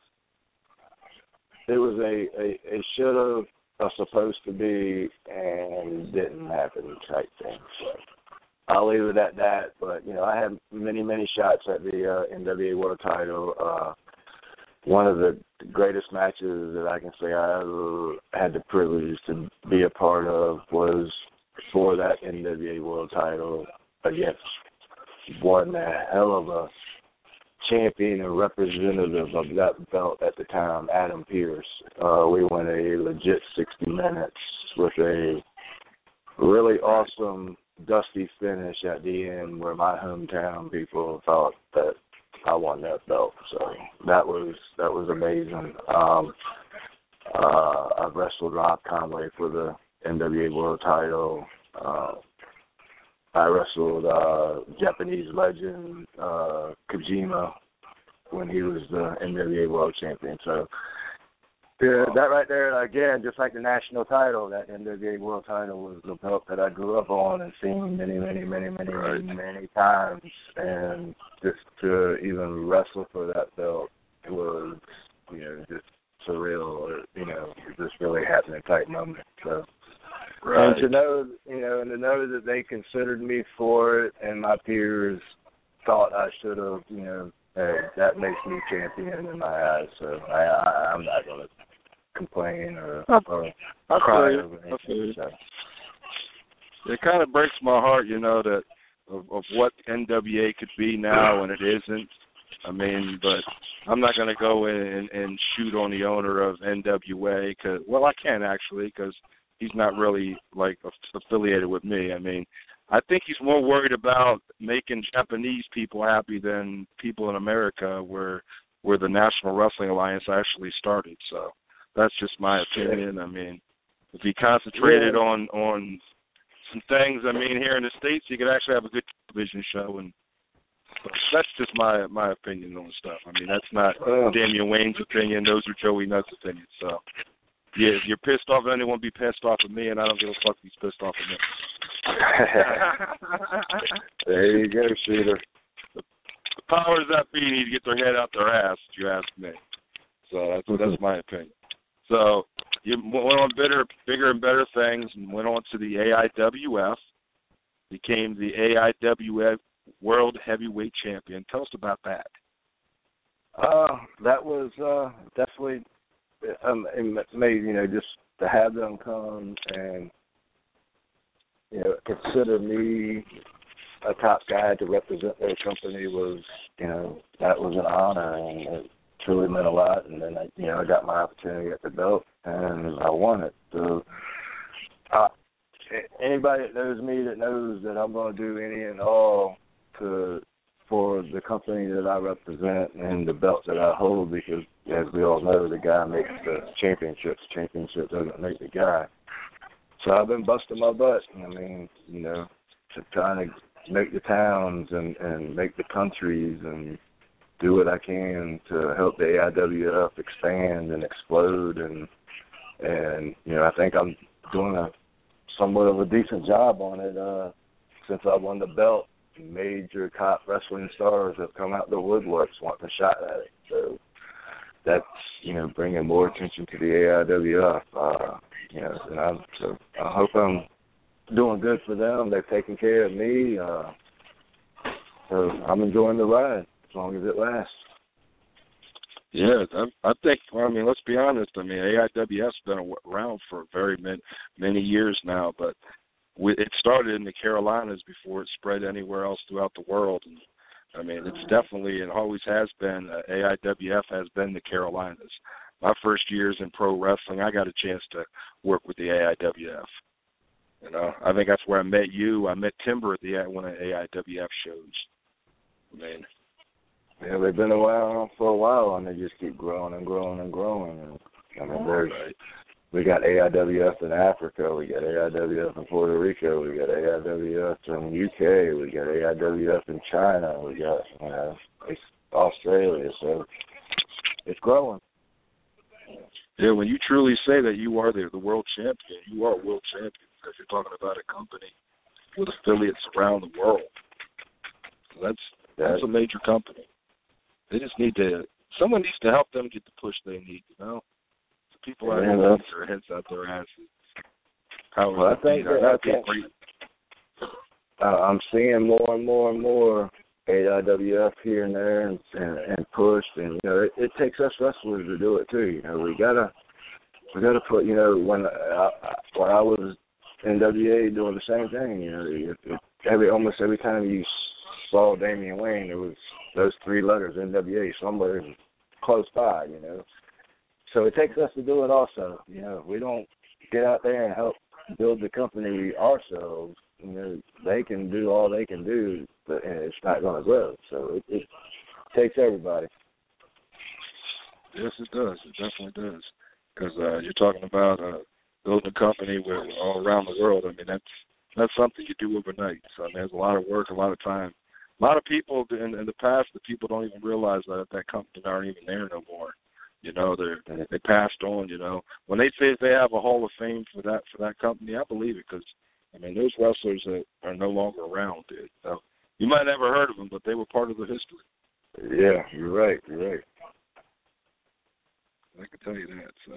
it was a a, a should have, a supposed to be, and didn't happen type thing. So I'll leave it at that. But you know, I had many many shots at the uh, N W A World Title. Uh, One of the greatest matches that I can say I ever had the privilege to be a part of was for that N W A World Title against one hell of a champion and representative of that belt at the time, Adam Pearce. Uh, we went a legit sixty minutes with a really awesome dusty finish at the end where my hometown people thought that I won that belt, so that was that was amazing. Um, uh, I've wrestled Rob Conway for the N W A World Title. Uh, I wrestled uh, Japanese legend uh, Kojima when he was the N W A World Champion. So yeah, that right there, again, just like the national title, that N W A World Title was the belt that I grew up on and seen many, many, many, many, many, many times. And just to even wrestle for that belt was, you know, just surreal, or, you know, just really happening type moment. So, right. And to know, you know, and to know that they considered me for it, and my peers thought I should have, you know, hey, that makes me champion in my eyes. So I, I I'm not gonna complain or, or
I
cry
feel
over
I feel
anything. So.
It kind of breaks my heart, you know, that of, of what N W A could be now and it isn't. I mean, but I'm not going to go in and, and shoot on the owner of N W A because, well, I can actually because he's not really like affiliated with me. I mean, I think he's more worried about making Japanese people happy than people in America, where where the National Wrestling Alliance actually started. So that's just my opinion. I mean, if he concentrated
yeah.
on on some things, I mean, here in the States, he could actually have a good television show and That's just my my opinion on stuff. I mean, that's not
uh,
Damian Wayne's opinion. Those are Joey Nutt's opinions. So, yeah, if you're pissed off at anyone, be pissed off at me, and I don't give a fuck if he's pissed off at me.
There you go, Shooter.
The powers that be need to get their head out their ass, if you ask me. So that's that's my opinion. So you went on bigger, bigger and better things, and went on to the A I W F, became the A I W F World Heavyweight Champion. Tell us about that.
Uh, that was uh, definitely um, made, you know, just to have them come and, you know, consider me a top guy to represent their company was, you know, that was an honor, and it truly meant a lot. And then, I, you know, I got my opportunity at the belt, and I won it. So, uh, anybody that knows me that knows that I'm going to do any and all to for the company that I represent and the belt that I hold, because as we all know, the guy makes the championships. Championship doesn't make the guy. So I've been busting my butt. I mean, you know, to trying to make the towns and, and make the countries and do what I can to help the A I W F expand and explode. And, and you know, I think I'm doing a somewhat of a decent job on it. Uh, since I won the belt, major top wrestling stars have come out the woodworks wanting a shot at it. So that's, you know, bringing more attention to the A I W F. Uh, you know, and I'm, so I hope I'm doing good for them. They're taking care of me. Uh, so I'm enjoying the ride as long as it lasts.
Yeah, I, I think, well, I mean, let's be honest. I mean, A I W F's been around for very many, many years now, but we, it started in the Carolinas before it spread anywhere else throughout the world. And, I mean, it's definitely, and always has been, uh, A I W F has been the Carolinas. My first years in pro wrestling, I got a chance to work with the A I W F. You know, I think that's where I met you. I met Timber at the one of the A I W F shows. I mean,
yeah, they've been around for a while, and they just keep growing and growing and growing. And, I mean, there's,
right.
We got A I W F in Africa, we got A I W F in Puerto Rico, we got A I W F in U K, we got A I W F in China, we got, you know, Australia. So it's growing.
Yeah, when you truly say that you are the, the world champion, you are a world champion, because you're talking about a company with affiliates around the world. So that's that's a major company. They just need to, someone needs to help them get the push they need, you know? People out
yeah,
here with their heads out their asses. How
well, I think that,
that'd
I
be
think,
great.
Uh, I'm seeing more and more and more A I W F here and there and, and, and pushed, and you know it, it takes us wrestlers to do it too. You know we gotta we gotta put you know when I, when I was in W A doing the same thing. You know it, it, every almost every time you saw Damian Wayne, there was those three letters N W A somewhere close by. You know. So it takes us to do it also. You know, we don't get out there and help build the company ourselves. You know, they can do all they can do, but it's not going to grow. So it, it takes everybody.
Yes, it does. It definitely does. Because uh, you're talking about uh, building a company with all around the world. I mean, that's that's something you do overnight. So I mean, there's a lot of work, a lot of time. A lot of people in, in the past, the people don't even realize that that company aren't even there no more. You know, they they passed on. You know, when they say they have a Hall of Fame for that for that company, I believe it, because I mean those wrestlers that are no longer around, dude. So you might have never heard of them, but they were part of the history.
Yeah, you're right. You're right.
I can tell you that. So,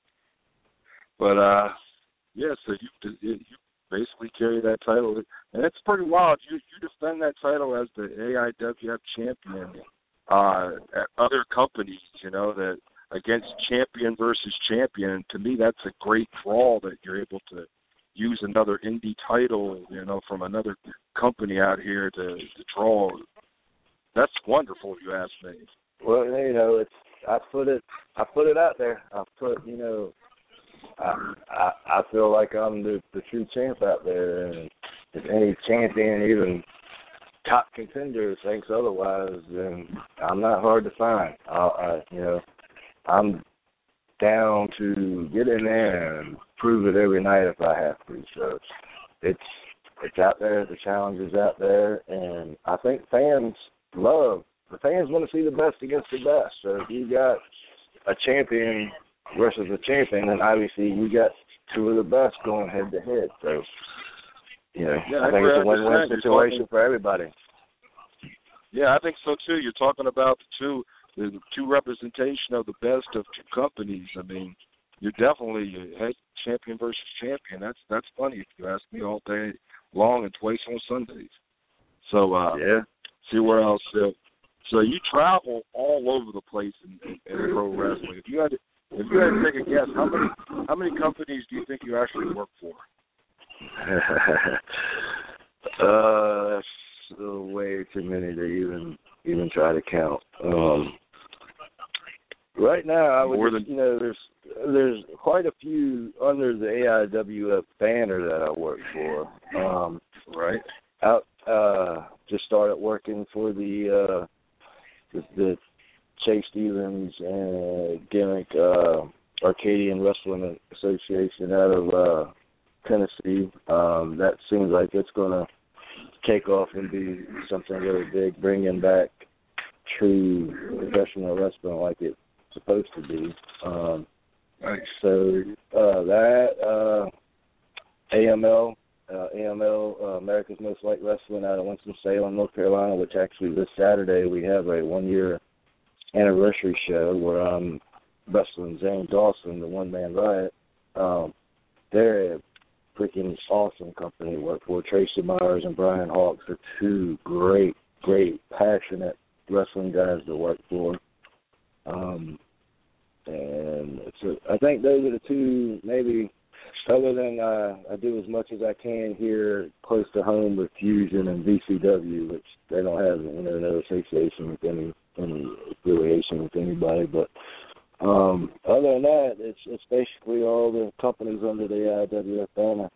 but uh, yeah, so you you basically carry that title, and it's pretty wild. You you defend that title as the A I W F champion uh, at other companies. You know that. Against champion versus champion, to me, that's a great draw that you're able to use another indie title, you know, from another company out here to, to draw. That's wonderful, if you ask me.
Well, you know, it's I put it I put it out there. I put, you know, I I, I feel like I'm the, the true champ out there, and if any champion, even top contender, thinks otherwise, then I'm not hard to find. I, I you know. I'm down to get in there and prove it every night if I have to. So it's it's out there. The challenge is out there, and I think fans love. The fans want to see the best against the best. So if you got a champion versus a champion, then obviously you got two of the best going head to head. So, you know,
yeah,
I think it's a win-win situation
talking,
for everybody.
Yeah, I think so too. You're talking about the two, the two representation of the best of two companies. I mean, you're definitely a head champion versus champion. That's that's funny if you ask me, all day long and twice on Sundays. So uh,
yeah,
see where else. Uh, so you travel all over the place in, in, in pro wrestling. If you had to, if you had to take a guess, how many how many companies do you think you actually work for?
uh, that's way too many to even even try to count. Um, right now, I would
More than,
you know there's there's quite a few under the A I W F banner that I work for. Um,
right.
Out uh, just started working for the uh, the, the Chase Stevens and Gimmick uh, Arcadian Wrestling Association out of uh, Tennessee. Um, that seems like it's going to take off and be something really big, bringing back true professional wrestling like it's supposed to be. Um,
nice.
So uh, that uh, A M L, uh, A M L, uh, America's Most Liked Wrestling out of Winston-Salem, North Carolina, which actually this Saturday we have a one-year anniversary show where I'm wrestling Zane Dawson, the one-man riot. Um, they're a freaking awesome company to work for. Tracy Myers and Brian Hawks are two great, great, passionate wrestling guys to work for. Um, and it's a, I think those are the two, maybe, other than uh, I do as much as I can here close to home with Fusion and V C W, which they don't have, you know, no association with any, any affiliation with anybody. But um, other than that, it's it's basically all the companies under the A I W F banner.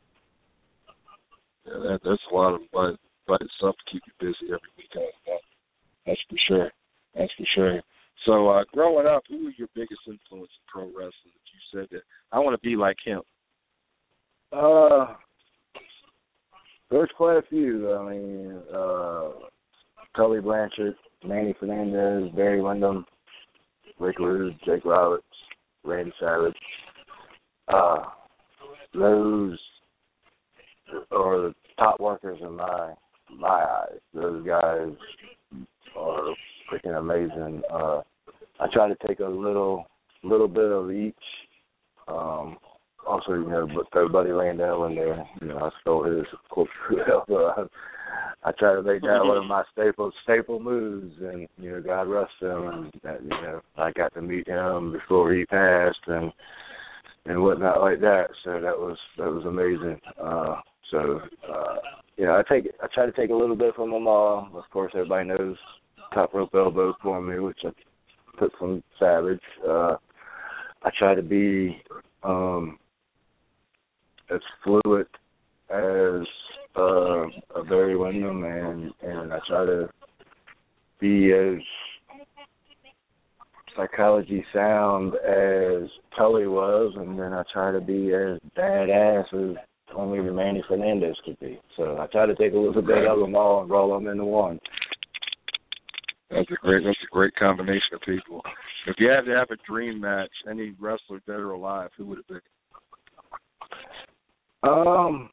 Yeah, that, that's a lot of by, by itself to keep you busy every weekend. That, that's for sure. That's for sure. So uh, growing up, who was your biggest influence in pro wrestling that you said that I want to be like him?
Uh, there's quite a few. I mean, uh, Tully Blanchard, Manny Fernandez, Barry Windham, Rick Rude, Jake Roberts, Randy Savage. Uh, those are the top workers in my my eyes. Those guys are freaking amazing. Uh, I try to take a little little bit of each. Um, also, you know, but throw Buddy Landell in there. You know, I stole his corporate. I try to make that one of my staple staple moves, and you know, God rest him. And that, you know, I got to meet him before he passed, and and whatnot like that. So that was that was amazing. Uh, so uh, you know, I take I try to take a little bit from them all. Of course, everybody knows top rope elbow for me, which I took from Savage. Uh, I try to be um, as fluid as uh, a Barry Windham, and, and I try to be as psychology sound as Tully was, and then I try to be as badass as only Manny Fernandez could be. So I try to take a little bit of them all and roll them into one.
That's a great. That's a great combination of people. If you had to have a dream match, any wrestler dead or alive, who would it be?
Um.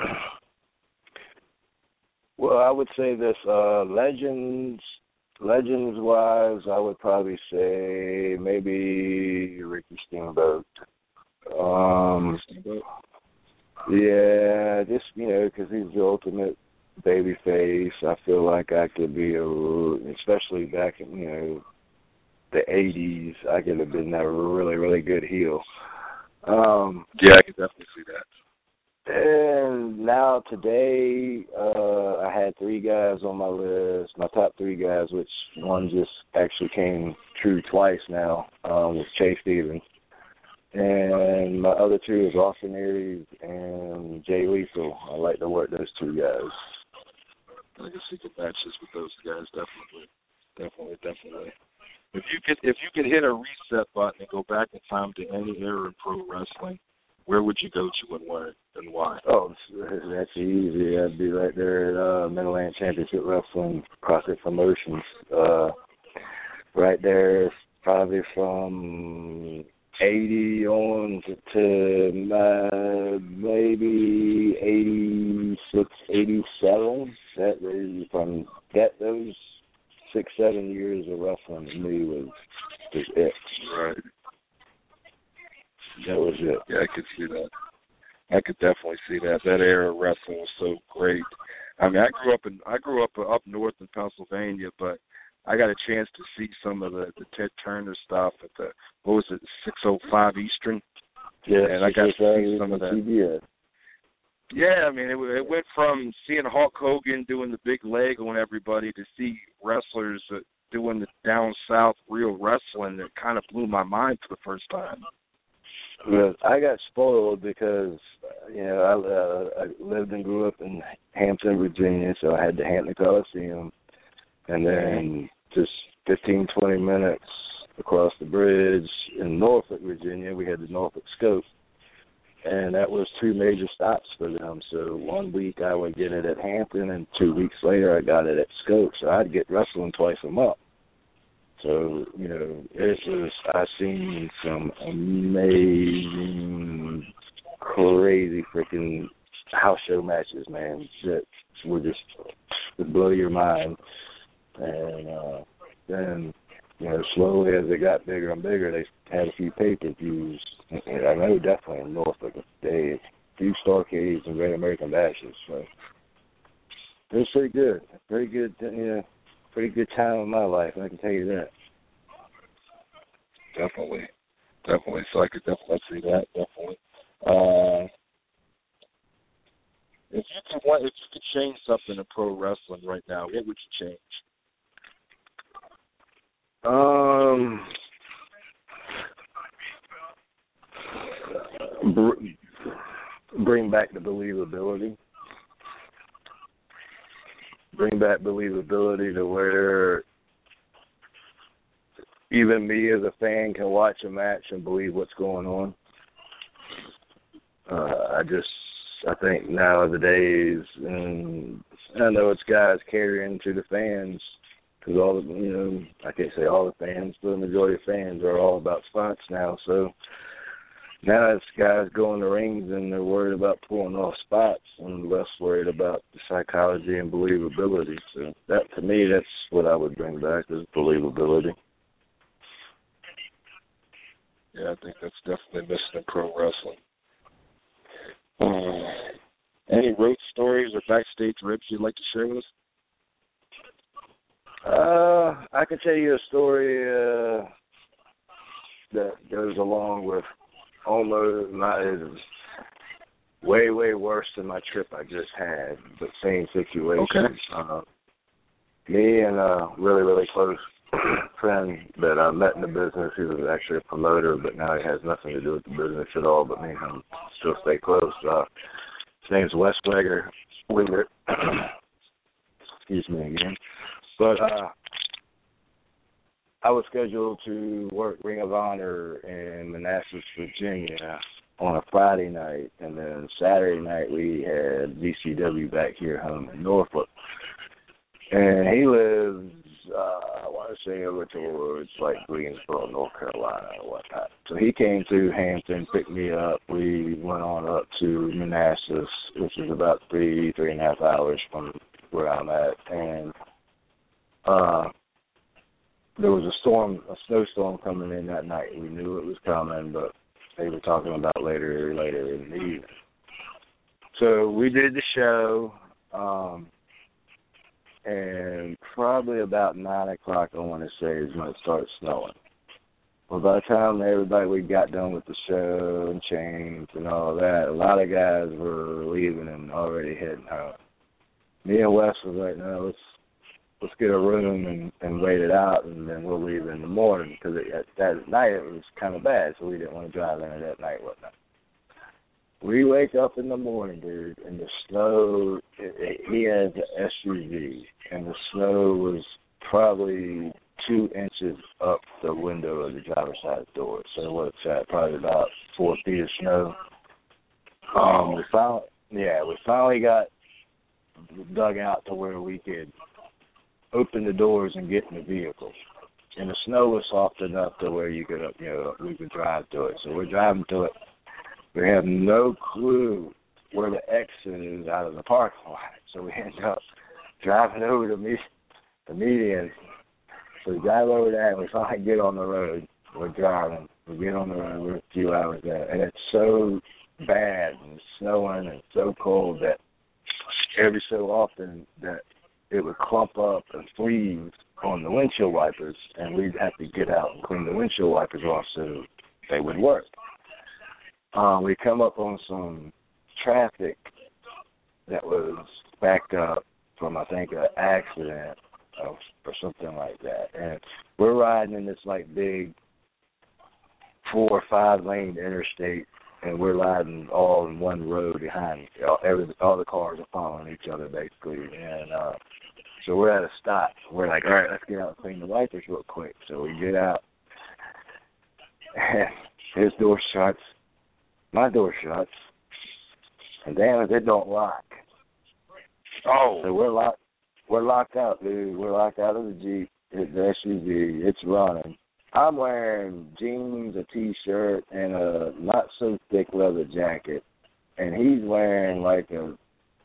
Well, I would say this: uh, legends, legends wise, I would probably say maybe Ricky Steamboat. Um.
Steamboat.
Yeah, just you know, because he's the ultimate baby face. I feel like I could be a, especially back in, you know, the eighties, I could have been that really, really good heel. Um,
yeah, I could definitely see that.
And now today, uh, I had three guys on my list, my top three guys, which one just actually came true twice now, um, was Chase Stevens. And my other two is Austin Aries and Jay Lethal. I like to work those two guys.
I can see good matches with those guys, definitely, definitely, definitely. If you could, if you could hit a reset button and go back in time to any era in pro wrestling, where would you go to and why? And why?
Oh, that's easy. I'd be right there at uh, Middleland Championship Wrestling, CrossFit Promotions. Uh, right there, probably from eighty on to, to uh, maybe eighty-six, eighty-seven. That is from that those six, seven years of wrestling to me was was it.
Right.
That was it.
Yeah, I could see that. I could definitely see that. That era of wrestling was so great. I mean, I grew up in I grew up up north in Pennsylvania, but I got a chance to see some of the, the Ted Turner stuff at the what was it six oh five Eastern.
Yeah,
and I got to see some of that.
Yeah.
Yeah, I mean, it, it went from seeing Hulk Hogan doing the big leg on everybody to see wrestlers uh, doing the down south real wrestling. That kind of blew my mind for the first time.
Well, I got spoiled because, you know, I, uh, I lived and grew up in Hampton, Virginia, so I had the Hampton Coliseum. And then just fifteen, twenty minutes across the bridge in Norfolk, Virginia, we had the Norfolk Scope. And that was two major stops for them. So one week I would get it at Hampton, and two weeks later I got it at Scope. So I'd get wrestling twice a month. So, you know, it was, I've seen some amazing, crazy freaking house show matches, man, that would just would blow your mind. And uh, then, you know, slowly as it got bigger and bigger, they had a few pay-per-views. And I know definitely in Norfolk, they a few Starcades and Great American Bashes. So it was pretty good. Pretty good, you know, pretty good time in my life, I can tell you that.
Definitely. Definitely. So I could definitely see that, definitely. Uh, if you could want, if you could change something in pro wrestling right now, what would you change?
Um, br- bring back the believability. Bring back believability to where even me as a fan can watch a match and believe what's going on. Uh, I just, I think nowadays, and I know it's guys carrying to the fans, because all the, you know, I can't say all the fans, but the majority of fans are all about spots now. So now it's guys going to rings and they're worried about pulling off spots and less worried about the psychology and believability. So that, to me, that's what I would bring back, is believability.
Yeah, I think that's definitely missing in pro wrestling. Uh, any road stories or backstage rips you'd like to share with us?
Uh, I can tell you a story uh, that goes along with almost my, is way, way worse than my trip I just had, but same situation.
Okay.
Uh, me and a really, really close friend that I met in the business, he was actually a promoter, but now he has nothing to do with the business at all, but me and him still stay close. Uh, his name's Wes Weger. We were, excuse me again. But uh, I was scheduled to work Ring of Honor in Manassas, Virginia on a Friday night, and then Saturday night we had V C W back here home in Norfolk. And he lives, uh, I want to say over towards like Greensboro, North Carolina or whatnot. So he came to Hampton, picked me up. We went on up to Manassas, which is about three, three and a half hours from where I'm at. And Uh, there was a storm, a snowstorm coming in that night. We knew it was coming, but they were talking about later, later in the evening. So we did the show, um, and probably about nine o'clock, I want to say, is when it started snowing. Well, by the time everybody we got done with the show and changed and all that, a lot of guys were leaving and already heading home. Me and Wes was like, no, let's let's get a room and, and wait it out, and then we'll leave in the morning, because that night it was kind of bad, so we didn't want to drive in that night, whatnot. We wake up in the morning, dude, and the snow, it, it, he has an S U V, and the snow was probably two inches up the window of the driver's side door. So what's that, probably about four feet of snow. Um, we finally, yeah, we finally got dug out to where we could open the doors and get in the vehicle. And the snow was soft enough to where you could, you know, we could drive to it. So we're driving to it. We have no clue where the exit is out of the parking lot. So we end up driving over to me, the median. So we drive over there and we finally get on the road. We're driving. We get on the road. We're a few hours there. And it's so bad and snowing and so cold that every so often that it would clump up and freeze on the windshield wipers, and we'd have to get out and clean the windshield wipers off so they would work. Um, we come up on some traffic that was backed up from, I think, an accident or, or something like that. And we're riding in this, like, big four or five lane interstate, and we're riding all in one road behind. All, every, all the cars are following each other, basically. And uh, so we're at a stop. We're like, all right, let's get out and clean the wipers real quick. So we get out, and his door shuts. My door shuts. And damn it, it don't lock.
Oh.
So we're locked. We're locked out, dude. We're locked out of the Jeep. It's the S U V. It's running. I'm wearing jeans, a T-shirt, and a not-so-thick leather jacket. And he's wearing, like, a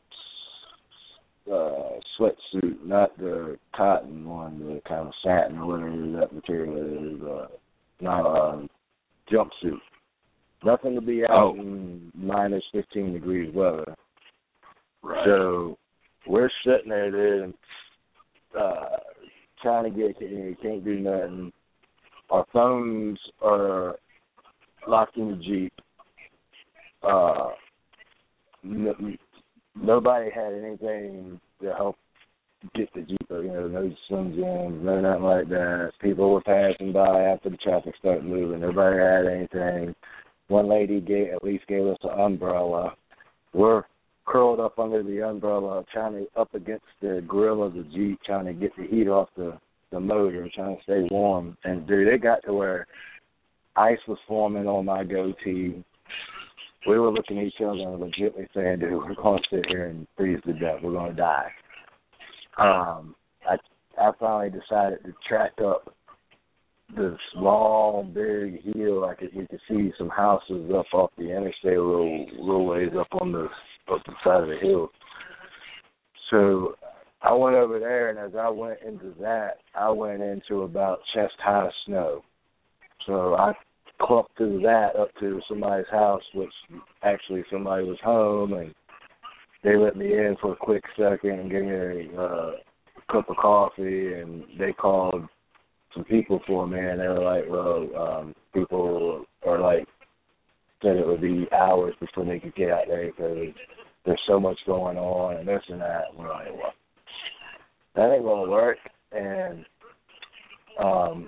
uh, sweatsuit, not the cotton one, the kind of satin or whatever that material is, uh, not a jumpsuit. Nothing to be out oh. in minus fifteen degrees weather.
Right.
So we're sitting there, dude, uh, trying to get, you can't do nothing. Our phones are locked in the Jeep. Uh, n- nobody had anything to help get the Jeep, you know, no Slim Jims, no nothing like that. People were passing by after the traffic started moving. Nobody had anything. One lady gave, at least gave us an umbrella. We're curled up under the umbrella, trying to, up against the grill of the Jeep, trying to get the heat off the the motor, trying to stay warm. And, dude, it got to where ice was forming on my goatee. We were looking at each other and legitimately saying, dude, we're going to sit here and freeze to death. We're going to die. Um, I I finally decided to track up this long, big hill. I could, we could see some houses up off the interstate a little, little ways up on the, up the side of the hill. So I went over there, and as I went into that, I went into about chest-high snow. So I clumped through that up to somebody's house, which actually somebody was home, and they let me in for a quick second and gave me a uh, cup of coffee, and they called some people for me, and they were like, well, um, people are like, said it would be hours before they could get out there because there's so much going on and this and that. And we're like, well, that ain't going to work. And um,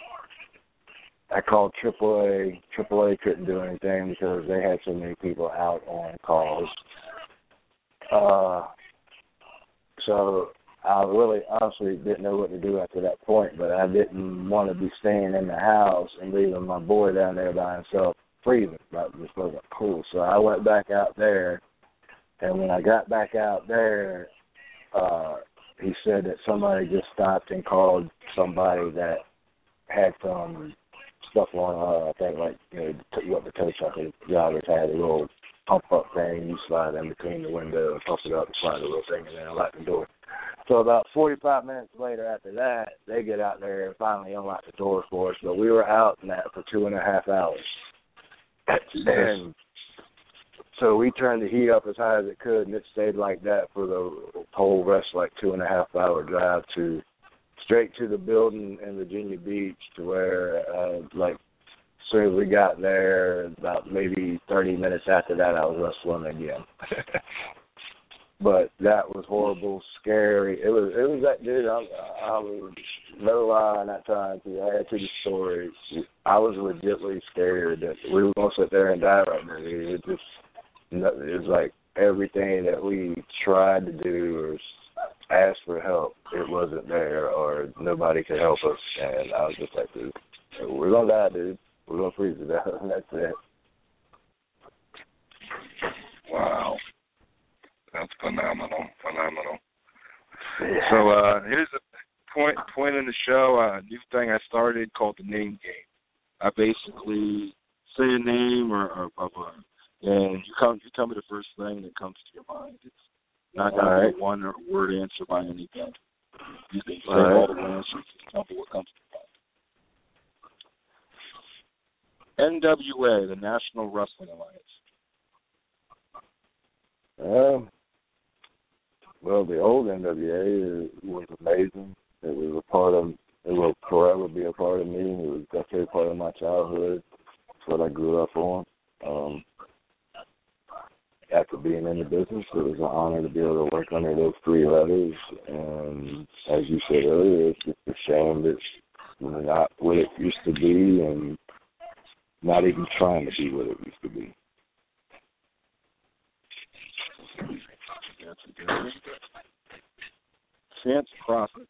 I called triple A. triple A couldn't do anything because they had so many people out on calls. Uh, so I really honestly didn't know what to do after that point, but I didn't want to be staying in the house and leaving my boy down there by himself freezing. That just wasn't cool. So I went back out there, and when I got back out there, uh, he said that somebody just stopped and called somebody that had some stuff on, uh, I think, like, you know, what the tow truck drivers had, a little pump-up thing. You slide in between the window and pump it up and slide the little thing, and then unlock the door. So about forty-five minutes later after that, they get out there and finally unlock the door for us. But we were out in that for two and a half hours. And so we turned the heat up as high as it could, and it stayed like that for the whole rest, like two and a half hour drive to straight to the building in Virginia Beach, to where, uh, like, as soon as we got there, about maybe thirty minutes after that, I was wrestling again. But that was horrible, scary. It was, it was that dude. I, I was no lie, not trying to add to the story. I was legitimately scared that we were gonna sit there and die right now. It just, it was like everything that we tried to do or ask for help, it wasn't there, or nobody could help us. And I was just like, dude, we're gonna die, dude. We're gonna freeze to death, and that's it.
That's phenomenal, phenomenal. Yeah. So uh, here's a point point in the show, a new thing I started called the name game. I basically say a name or, or, or and you come you tell me the first thing that comes to your mind. It's not going to be one word answer by any means. You can say all, right. all the answers. Just tell me what comes to your mind. N W A, the National Wrestling Alliance.
Um. Well, the old N W A was amazing. It was a part of. It will forever be a part of me. It was definitely a part of my childhood. It's what I grew up on. Um, after being in the business, it was an honor to be able to work under those three letters. And as you said earlier, it's just a shame that it's not what it used to be and not even trying to be what it used to be.
Chance Crawford.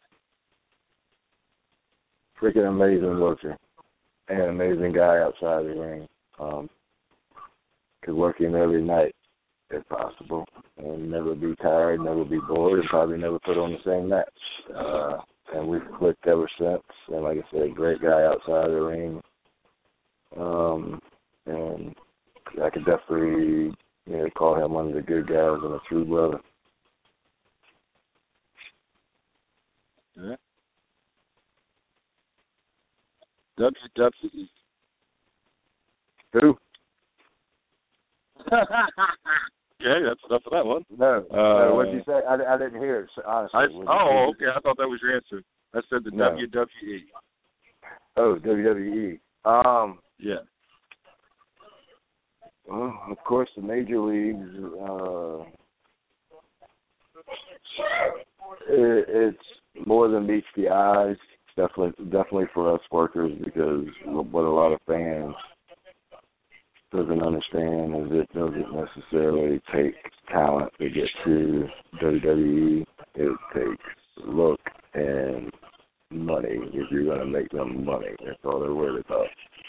Freaking amazing worker and amazing guy outside the ring. Um, could work him every night if possible and never be tired, never be bored, and probably never put on the same match. Uh, and we've clicked ever since. And like I said, great guy outside the ring. Um, and I could definitely, you know, call him one of the good guys and a true brother.
Yeah. W W E.
Who?
Okay, that's enough of that one.
No.
Uh,
no what did you say? I, I didn't hear it, honestly.
I, oh, okay. I thought that was your answer. I said the
no.
W W E.
Oh, W W E. Um,
yeah.
Well, of course, the major leagues, uh, it, it's more than meets the eyes. Definitely, definitely for us workers, because what a lot of fans doesn't understand is it doesn't necessarily take talent to get to W W E. It takes look and money if you're going to make them money. That's all they're worried about.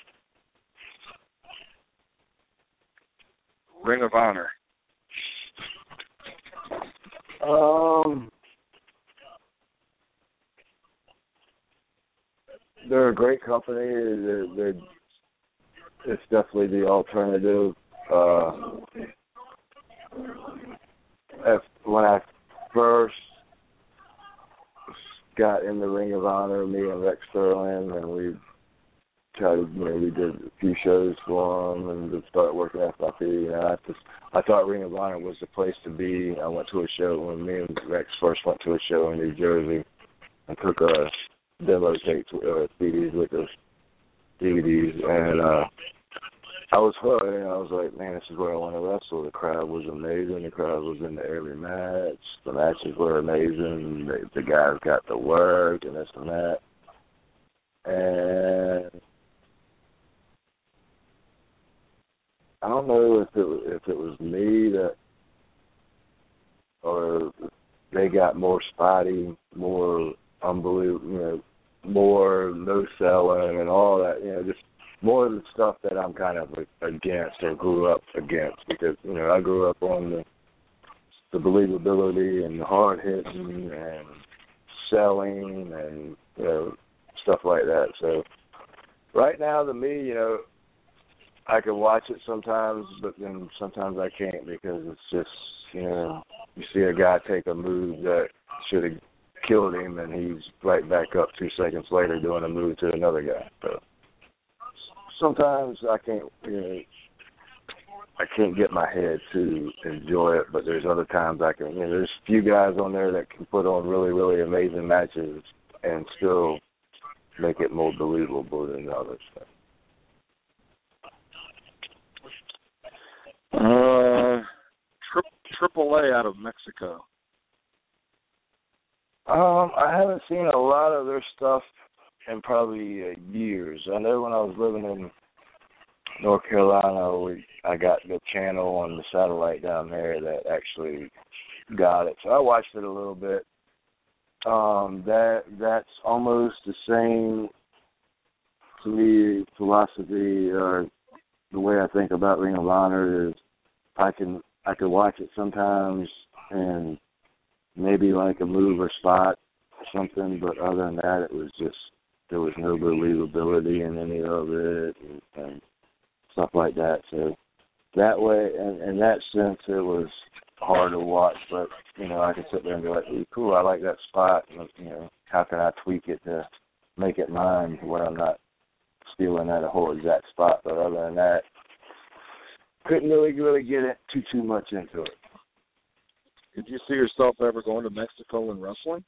Ring of Honor.
Um, they're a great company. They're, they're, it's definitely the alternative. Uh, if, when I first got in the Ring of Honor, me and Rex Sterling, and we tried to, you know, we did a few shows for them and to start working F I P. You know, I just, I thought Ring of Honor was the place to be. I went to a show when me and Rex first went to a show in New Jersey and took a demo tape, uh, C Ds with us, D V Ds, and uh, I was hooked. And I was like, man, this is where I want to wrestle. The crowd was amazing. The crowd was in the every match. The matches were amazing. The, the guys got the work and this and that. And I don't know if it if it was me that, or they got more spotty, more unbelievable, you know, more no selling and all that, you know, just more of the stuff that I'm kind of against or grew up against, because, you know, I grew up on the the believability and the hard hitting and selling and, you know, stuff like that. So right now, to me, you know, I can watch it sometimes, but then sometimes I can't, because it's just, you know, you see a guy take a move that should have killed him, and he's right back up two seconds later doing a move to another guy. So sometimes I can't, you know, I can't get my head to enjoy it, but there's other times I can. You know, there's a few guys on there that can put on really, really amazing matches and still make it more believable than the others.
Uh, tri- Triple A out of Mexico.
Um, I haven't seen a lot of their stuff in probably uh, years. I know when I was living in North Carolina, we, I got the channel on the satellite down there that actually got it, so I watched it a little bit. Um, that that's almost the same to me philosophy, or the way I think about Ring of Honor is I can I can watch it sometimes and maybe like a move or spot or something, but other than that, it was just, there was no believability in any of it and, and stuff like that. So that way, in, in that sense, it was hard to watch, but, you know, I could sit there and be like, hey, cool, I like that spot, and, you know, how can I tweak it to make it mine where I'm not stealing at a whole exact spot, but other than that, couldn't really, really get it too, too much into it.
Did you see yourself ever going to Mexico and wrestling?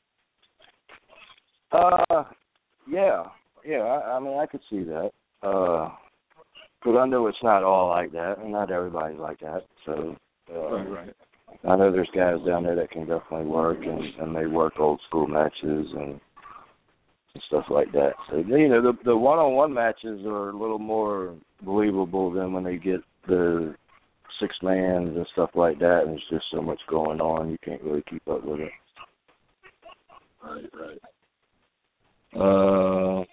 Uh, yeah, yeah. I, I mean, I could see that. Uh, but I know it's not all like that, and not everybody's like that. So, uh,
right, right.
I know there's guys down there that can definitely work, and, and they work old school matches and, and stuff like that. So, you know, the the one-on-one matches are a little more believable than when they get the six mans and stuff like that, and there's just so much going on, you can't really keep up with it.
Right, right. Uh,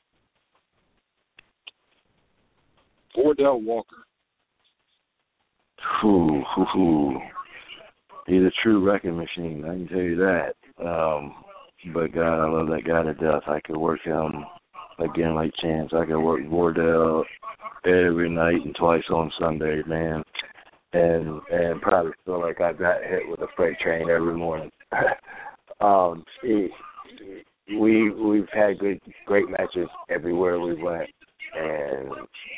Wardell Walker.
Ooh, ooh, ooh. He's a true wrecking machine, I can tell you that. Um, but God, I love that guy to death. I could work him again like chance. I could work Wardell every night and twice on Sunday, man. And and probably feel like I got hit with a freight train every morning. um, he, we we've had good great matches everywhere we went, and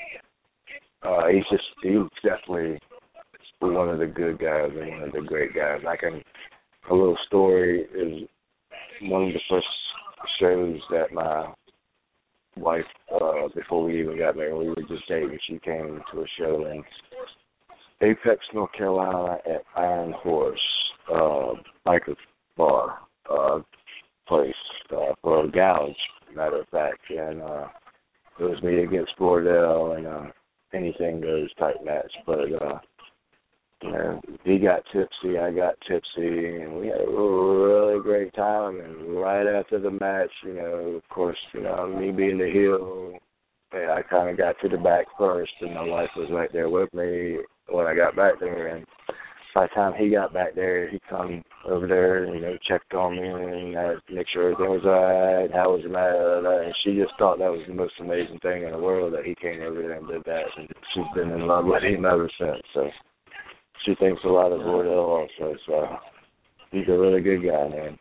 uh, he's just he's definitely one of the good guys and one of the great guys. I can a little story is one of the first shows that my wife, uh, before we even got married, we were just dating. She came to a show in Apex, North Carolina at Iron Horse, uh, biker bar, uh, place, uh, for a gouge, matter of fact. And, uh, it was me against Wardell and, uh, anything goes type match. But, uh, you know, he got tipsy, I got tipsy, and we had a really great time. And right after the match, you know, of course, you know, me being the heel, I kind of got to the back first, and my wife was right there with me when I got back there. And by the time he got back there, he come over there and, you know, checked on me and uh, make sure everything was all right, how was the matter, and she just thought that was the most amazing thing in the world that he came over there and did that. And she's been in love with him ever since, so she thinks a lot of Wardell also, so he's a really good guy, man.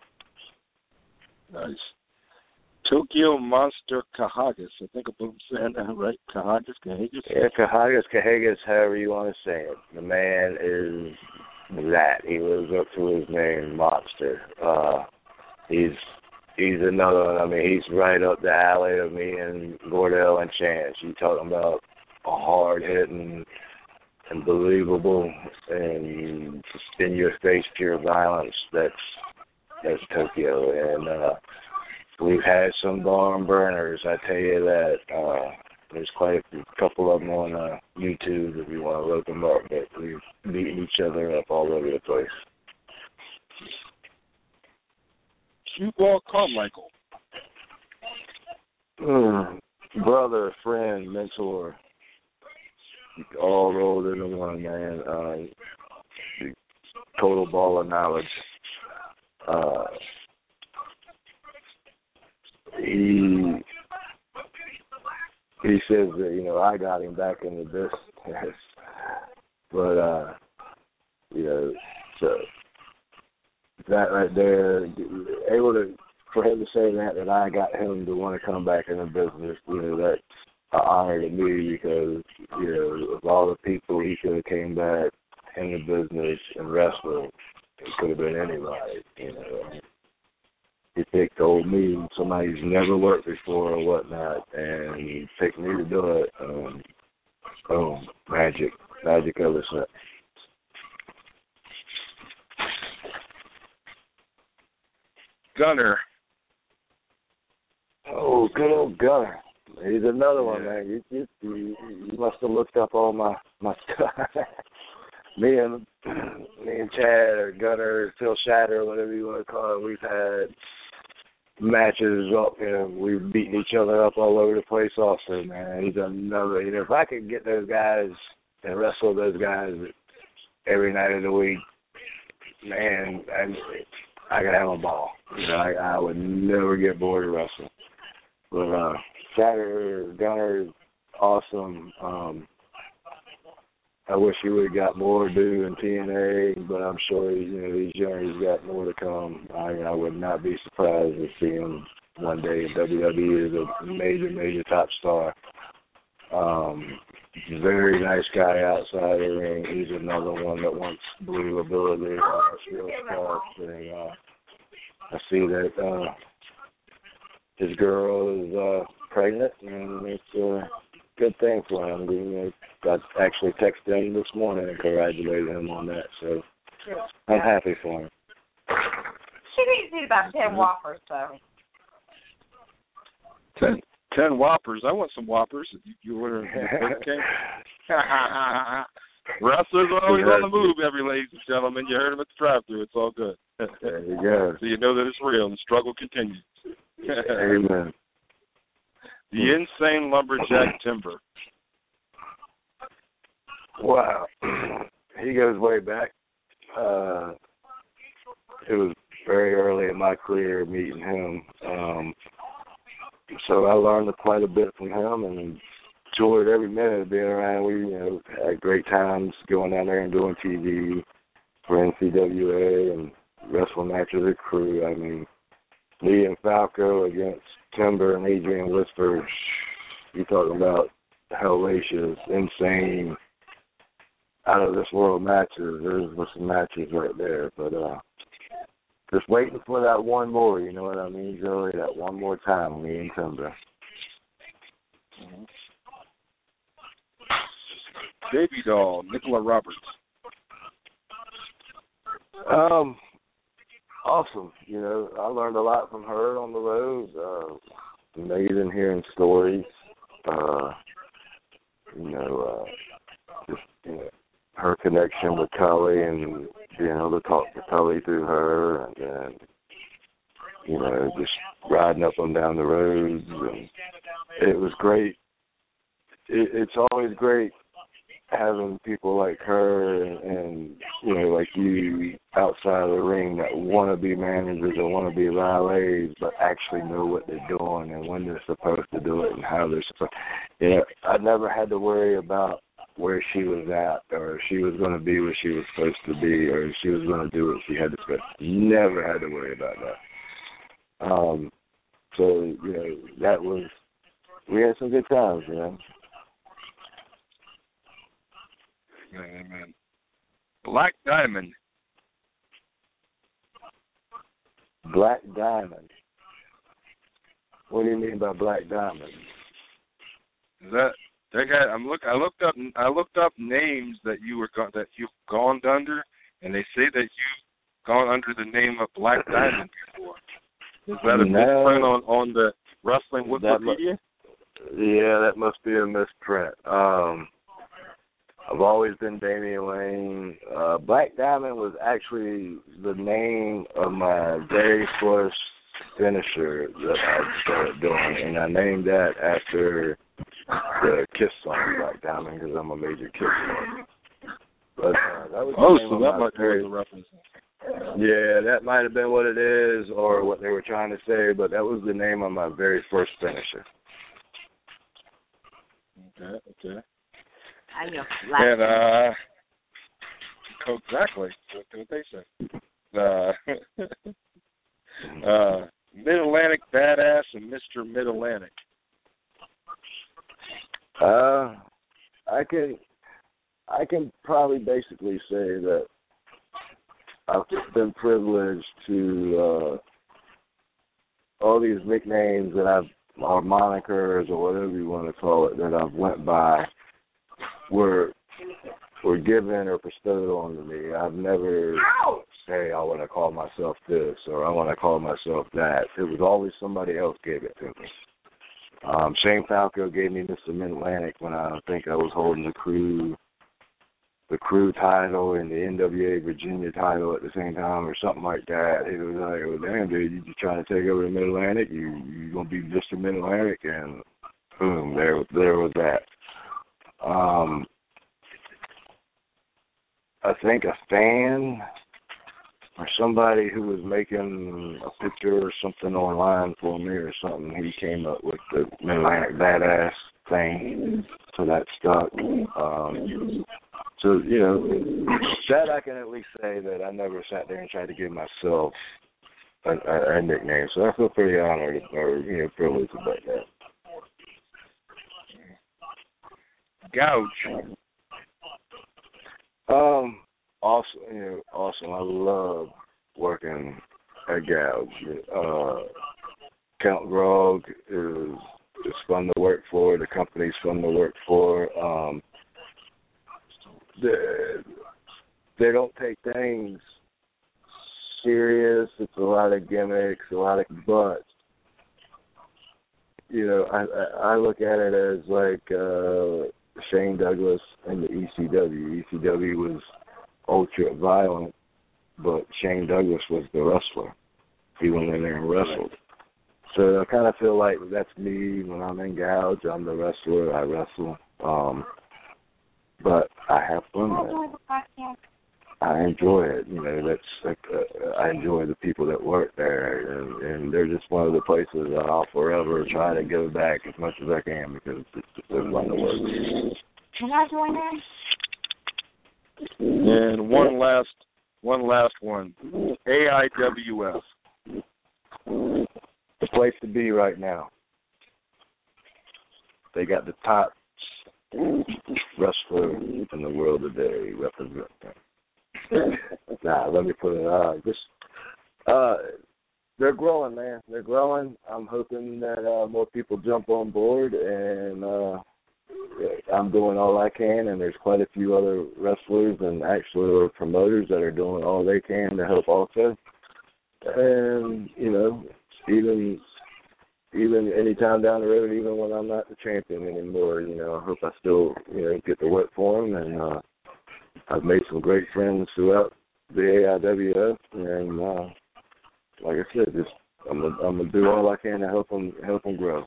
Nice. Tokyo Monster Kahagas. I think I'm saying that right. Kahagas, Kahagas?
Yeah, Kahagas, Kahagas, however you want to say it. The man is that. He lives up to his name, Monster. Uh, he's he's another one. I mean, he's right up the alley of me and Wardell and Chance. You talking about a hard-hitting, unbelievable, and in-your-face pure violence. That's that's Tokyo. And uh, we've had some barn burners, I tell you that. Uh, there's quite a couple of them on uh, YouTube if you want to look them up, but we've beaten each other up all over the place.
Cue Ball Carmichael.
Mm, brother, friend, mentor, all rolled into one, man. Uh, total ball of knowledge. Uh, he he says that, you know, I got him back into business, but uh, you know, so that right there, able to for him to say that that I got him to want to come back into business, you know, that's an honor to me because, you know, of all the people he could have came back into business and wrestled, it could have been anybody, you know. He picked old me, somebody who's never worked before or whatnot, and he picked me to do it. Um, oh, magic, magic ever since.
Gunner.
Oh, good old Gunner. He's another one, man. You, you, you, you must have looked up all my, my stuff. me and me and Chad or Gunner or Phil Shatter or whatever you want to call it, we've had matches up and we've beaten each other up all over the place also, man. He's another, you know, if I could get those guys and wrestle those guys every night of the week, man, I, I could have a ball. You know, I, I would never get bored of wrestling. But uh, Saturday, Gunner, awesome. Um, I wish he would have got more to do in T N A, but I'm sure, you know, he's young, he's got more to come. I, I would not be surprised to see him one day in W W E as a major, major top star. Um, very nice guy outside the ring. He's another one that wants blue ability and skill stuff. And uh, I see that uh, his girl is uh, pregnant, and it's a good thing for him. You know, I actually texted him this morning and congratulated him on that. So I'm happy for him.
She needs to eat about ten Whoppers, though.
Ten, ten Whoppers. I want some Whoppers. You, you order okay? Wrestlers are always on the move, every ladies and gentlemen. You heard them at the drive-thru. It's all good.
There you go.
So you know that it's real and the struggle continues.
Amen.
The Insane Lumberjack Timber.
Wow. He goes way back. Uh, it was very early in my career meeting him. Um, so I learned quite a bit from him and enjoyed every minute of being around. We, you know, had great times going down there and doing T V for N C W A and wrestling matches with crew. I mean, me and Falco against Timber and Adrian Whisper, you talking about hellacious, insane, out of this world matches. There's some matches right there, but uh, just waiting for that one more. You know what I mean, Joey? That one more time, me and Timber.
Mm-hmm. Baby doll, Nicola Roberts.
Um, awesome. You know, I learned a lot from her on the road. Uh, amazing hearing stories. Uh, you know, uh, just you know, her connection with Tully and being able to talk to Tully through her, and then you know, just riding up and down the roads. And it was great. It, it's always great having people like her and, and, you know, like you outside of the ring that want to be managers or want to be valets but actually know what they're doing and when they're supposed to do it and how they're supposed to. You know, I never had to worry about where she was at or if she was going to be where she was supposed to be or if she was going to do what she had to do. Never had to worry about that. Um, so, you know, that was, we had some good times, you know.
Amen. Black Diamond.
Black Diamond. What do you mean by Black Diamond?
Is that that guy? I'm look. I looked up. I looked up names that you were go, that you've gone under, and they say that you've gone under the name of Black Diamond before. Is that a
no,
misprint on on the wrestling Wikipedia?
Yeah, that must be a misprint. Um. I've always been Damian Wayne. Uh, Black Diamond was actually the name of my very first finisher that I started doing, and I named that after the Kiss song, Black Diamond, because I'm a major Kiss fan. But uh, that was
oh,
the name
so
of
that
my
might
very,
be the reference.
Yeah, that might have been what it is or what they were trying to say, but that was the name of my very first finisher.
Okay, okay.
I know.
And, uh, oh, exactly. What, what they say. Uh, uh, Mid-Atlantic Badass and Mister Mid-Atlantic.
Uh, I can, I can probably basically say that I've been privileged to, uh, all these nicknames that I've, or monikers or whatever you want to call it, that I've went by, were were given or bestowed on me. I've never say I want to call myself this or I want to call myself that. It was always somebody else gave it to me. Um, Shane Falco gave me Mister Mid-Atlantic when I think I was holding the crew the crew title and the N W A Virginia title at the same time or something like that. It was like, well, damn, dude, you just trying to take over the Mid-Atlantic? You you gonna be Mister Mid-Atlantic? And boom, there there was that. Um, I think a fan or somebody who was making a picture or something online for me or something, he came up with the Mid-Atlantic Badass thing, so that stuck. Um, so, you know, that I can at least say that I never sat there and tried to give myself a, a, a nickname, so I feel pretty honored or, you know, privileged about that.
Gouge.
Um, awesome, you know, awesome. I love working at Gouge. Uh, Count Grog is is fun to work for. The company's fun to work for. Um, they they don't take things serious. It's a lot of gimmicks, a lot of but. You know, I I, I look at it as like. Uh, Shane Douglas and the E C W. E C W was ultra violent, but Shane Douglas was the wrestler. He went in there and wrestled. So I kind of feel like that's me when I'm in Gouge. I'm the wrestler. I wrestle. Um, but I have fun with it. I enjoy it. You know, that's like, uh, I enjoy the people that work there, and, and they're just one of the places that I'll forever try to give back as much as I can because it's just so fun to work.
Can I join in?
And one last, one last one. A I W F.
The place to be right now. They got the top wrestler in the world today representing them. Nah, let me put it on. Just, uh, they're growing, man. They're growing. I'm hoping that uh, more people jump on board, and uh, I'm doing all I can, and there's quite a few other wrestlers and actually promoters that are doing all they can to help also. And, you know, even even any time down the road, even when I'm not the champion anymore, you know, I hope I still, you know, get to work for them, and uh, I've made some great friends throughout the A I W F, and uh, like I said, just I'm gonna, I'm gonna do all I can to help them help them grow.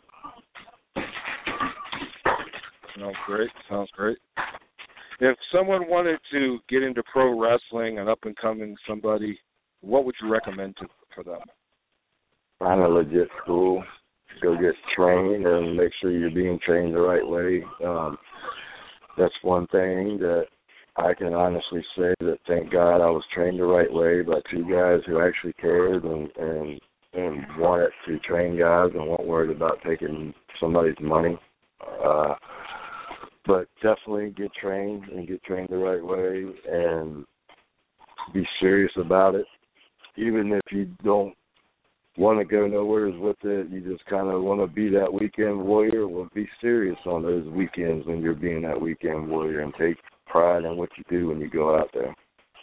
Sounds great. Sounds great. If someone wanted to get into pro wrestling, an up and coming somebody, what would you recommend to, for them?
Find a legit school, go get trained, and make sure you're being trained the right way. Um, that's one thing that I can honestly say that thank God I was trained the right way by two guys who actually cared and, and, and wanted to train guys and weren't worried about taking somebody's money. Uh, but definitely get trained and get trained the right way and be serious about it. Even if you don't want to go nowhere with it, you just kind of want to be that weekend warrior. Well, be serious on those weekends when you're being that weekend warrior and take pride in what you do when you go out there.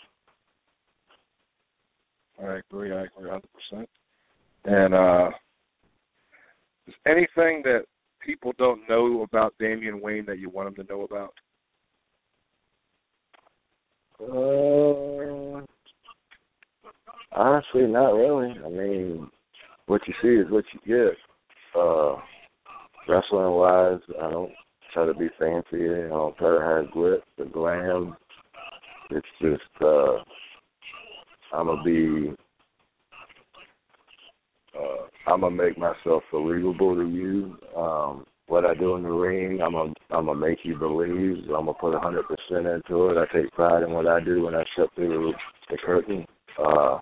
I agree. I agree one hundred percent. And uh, is anything that people don't know about Damian Wayne that you want them to know about?
Uh, honestly, not really. I mean, what you see is what you get. Uh, wrestling-wise, I don't try to be fancy. I don't try to have glitz or glam. It's just, uh, I'm going to be, uh, I'm going to make myself believable to you. Um, what I do in the ring, I'm going I'm to make you believe. I'm going to put one hundred percent into it. I take pride in what I do when I step through the curtain. Uh,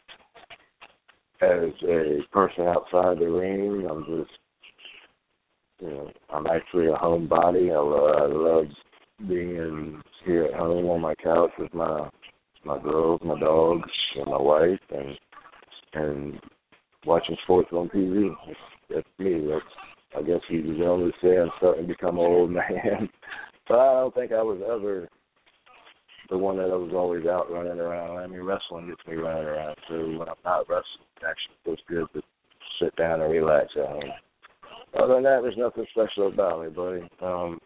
as a person outside the ring, I'm just, you know, I'm actually a homebody. I love, I love being here at home on my couch with my my girls, my dogs, and my wife, and and watching sports on T V. That's, that's me. That's, I guess you could only say I'm starting to become an old man. But I don't think I was ever the one that I was always out running around. I mean, wrestling gets me running around, so when I'm not wrestling, it actually feels good to sit down and relax at home. Other than that, there's nothing special about me, buddy. Um,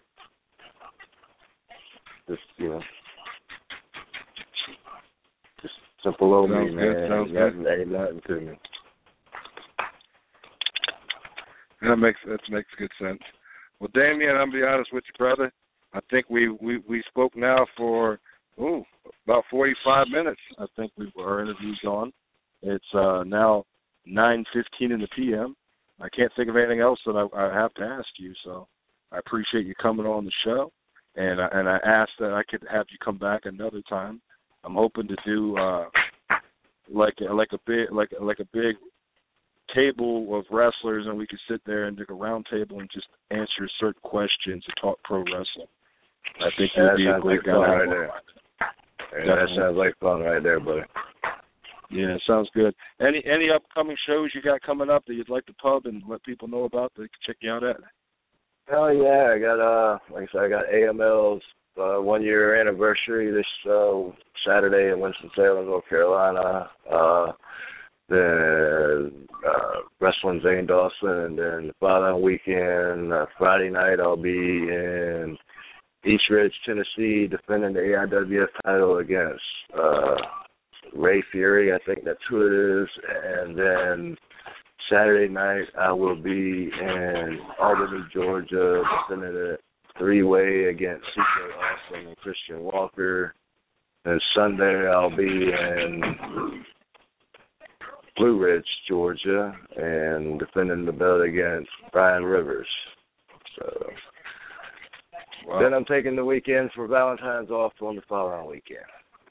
just, you know, just simple old
Sounds
me,
good.
man.
Sounds
Ain't
good.
nothing, ain't nothing to me.
That makes that makes good sense. Well, Damian, I'm gonna be honest with you, brother. I think we, we, we spoke now for ooh, about forty forty-five minutes. I think we our interview's on. It's uh, now nine fifteen in the p m. I can't think of anything else that I, I have to ask you. So I appreciate you coming on the show, and I, and I asked that I could have you come back another time. I'm hoping to do uh, like a, like a big like like a big table of wrestlers, and we could sit there and do a round table and just answer certain questions and talk pro wrestling. I think
yeah,
you'd be a great
like
guy.
Right there. Yeah, that sounds like fun right there, buddy.
Yeah, sounds good. Any any upcoming shows you got coming up that you'd like to pub and let people know about that they can check you out at?
Oh yeah, I got uh, like I said, I got A M L's uh, one year anniversary this uh, Saturday in Winston-Salem, North Carolina. Uh, then uh, wrestling Zane Dawson, and then the following weekend, uh, Friday night, I'll be in East Ridge, Tennessee, defending the A I W F title against uh, Ray Fury. I think that's who it is. And then Saturday night, I will be in Albany, Georgia, defending a three-way against C J Austin and Christian Walker. And Sunday, I'll be in Blue Ridge, Georgia, and defending the belt against Brian Rivers. So wow. Then I'm taking the weekend for Valentine's off on the following weekend.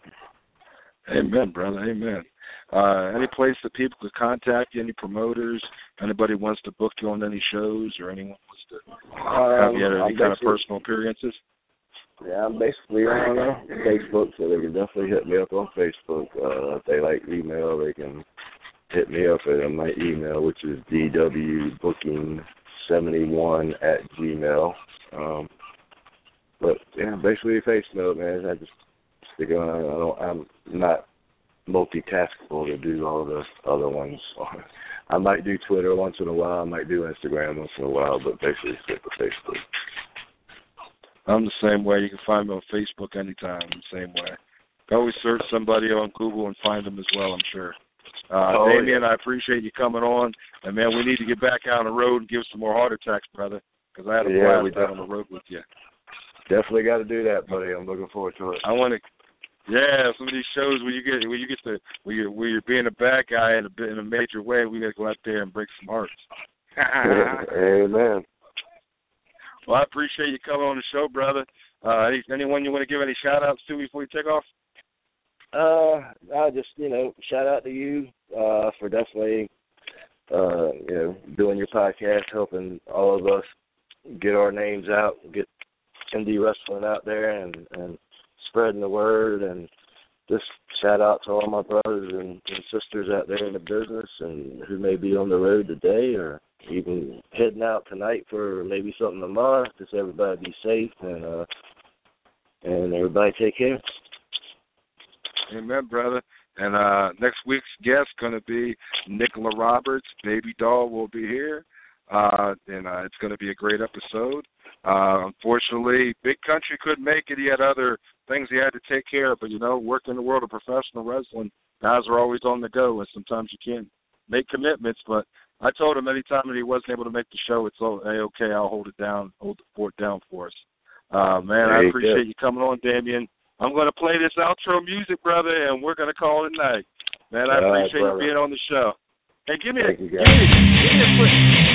Amen, brother. Amen. Uh, any place that people could contact you, any promoters, anybody wants to book you on any shows, or anyone wants to have
um,
you at any kind of personal appearances?
Yeah, I'm basically on uh, Facebook, so they can definitely hit me up on Facebook. Uh, if they like email, they can hit me up at my email, which is d w booking seventy-one at gmail. Um, but yeah, basically Facebook, man. I just stick on. I don't. I'm not multitaskable to do all the other ones. I might do Twitter once in a while. I might do Instagram once in a while, but basically stick with Facebook.
I'm the same way. You can find me on Facebook anytime. I'm the same way. You always search somebody on Google and find them as well, I'm sure. Uh, oh, Damien, yeah. I appreciate you coming on. And, man, we need to get back out on the road and give some more heart attacks, brother, because I had a
yeah,
blast out on the road with you.
Definitely got to do that, buddy. I'm looking forward to it.
I want to, yeah, some of these shows where you get where you get to where you're, where you're being a bad guy in a in a major way, we got to go out there and break some hearts.
Amen.
Well, I appreciate you coming on the show, brother. Uh, any, anyone you want to give any shout outs to before you take off?
Uh, I just, you know, shout out to you uh, for definitely, uh, you know, doing your podcast, helping all of us get our names out, get indie wrestling out there, and, and spreading the word. And just shout out to all my brothers and, and sisters out there in the business, and who may be on the road today or even heading out tonight for maybe something tomorrow. Just everybody be safe, and uh, and everybody take care.
Amen, brother. And uh, next week's guest going to be Nicola Roberts. Baby Doll will be here, uh, and uh, it's going to be a great episode. Uh, unfortunately, Big Country couldn't make it. He had other things he had to take care of. But, you know, working in the world of professional wrestling, guys are always on the go, and sometimes you can't make commitments. But I told him anytime that he wasn't able to make the show, it's okay, I'll hold it down, hold the fort down for us. Uh, man, I appreciate you coming on, Damien. I'm going to play this outro music, brother, and we're going to call it a night. Man, I appreciate right, you being on the show. Hey, give me a, give me, give me a quick...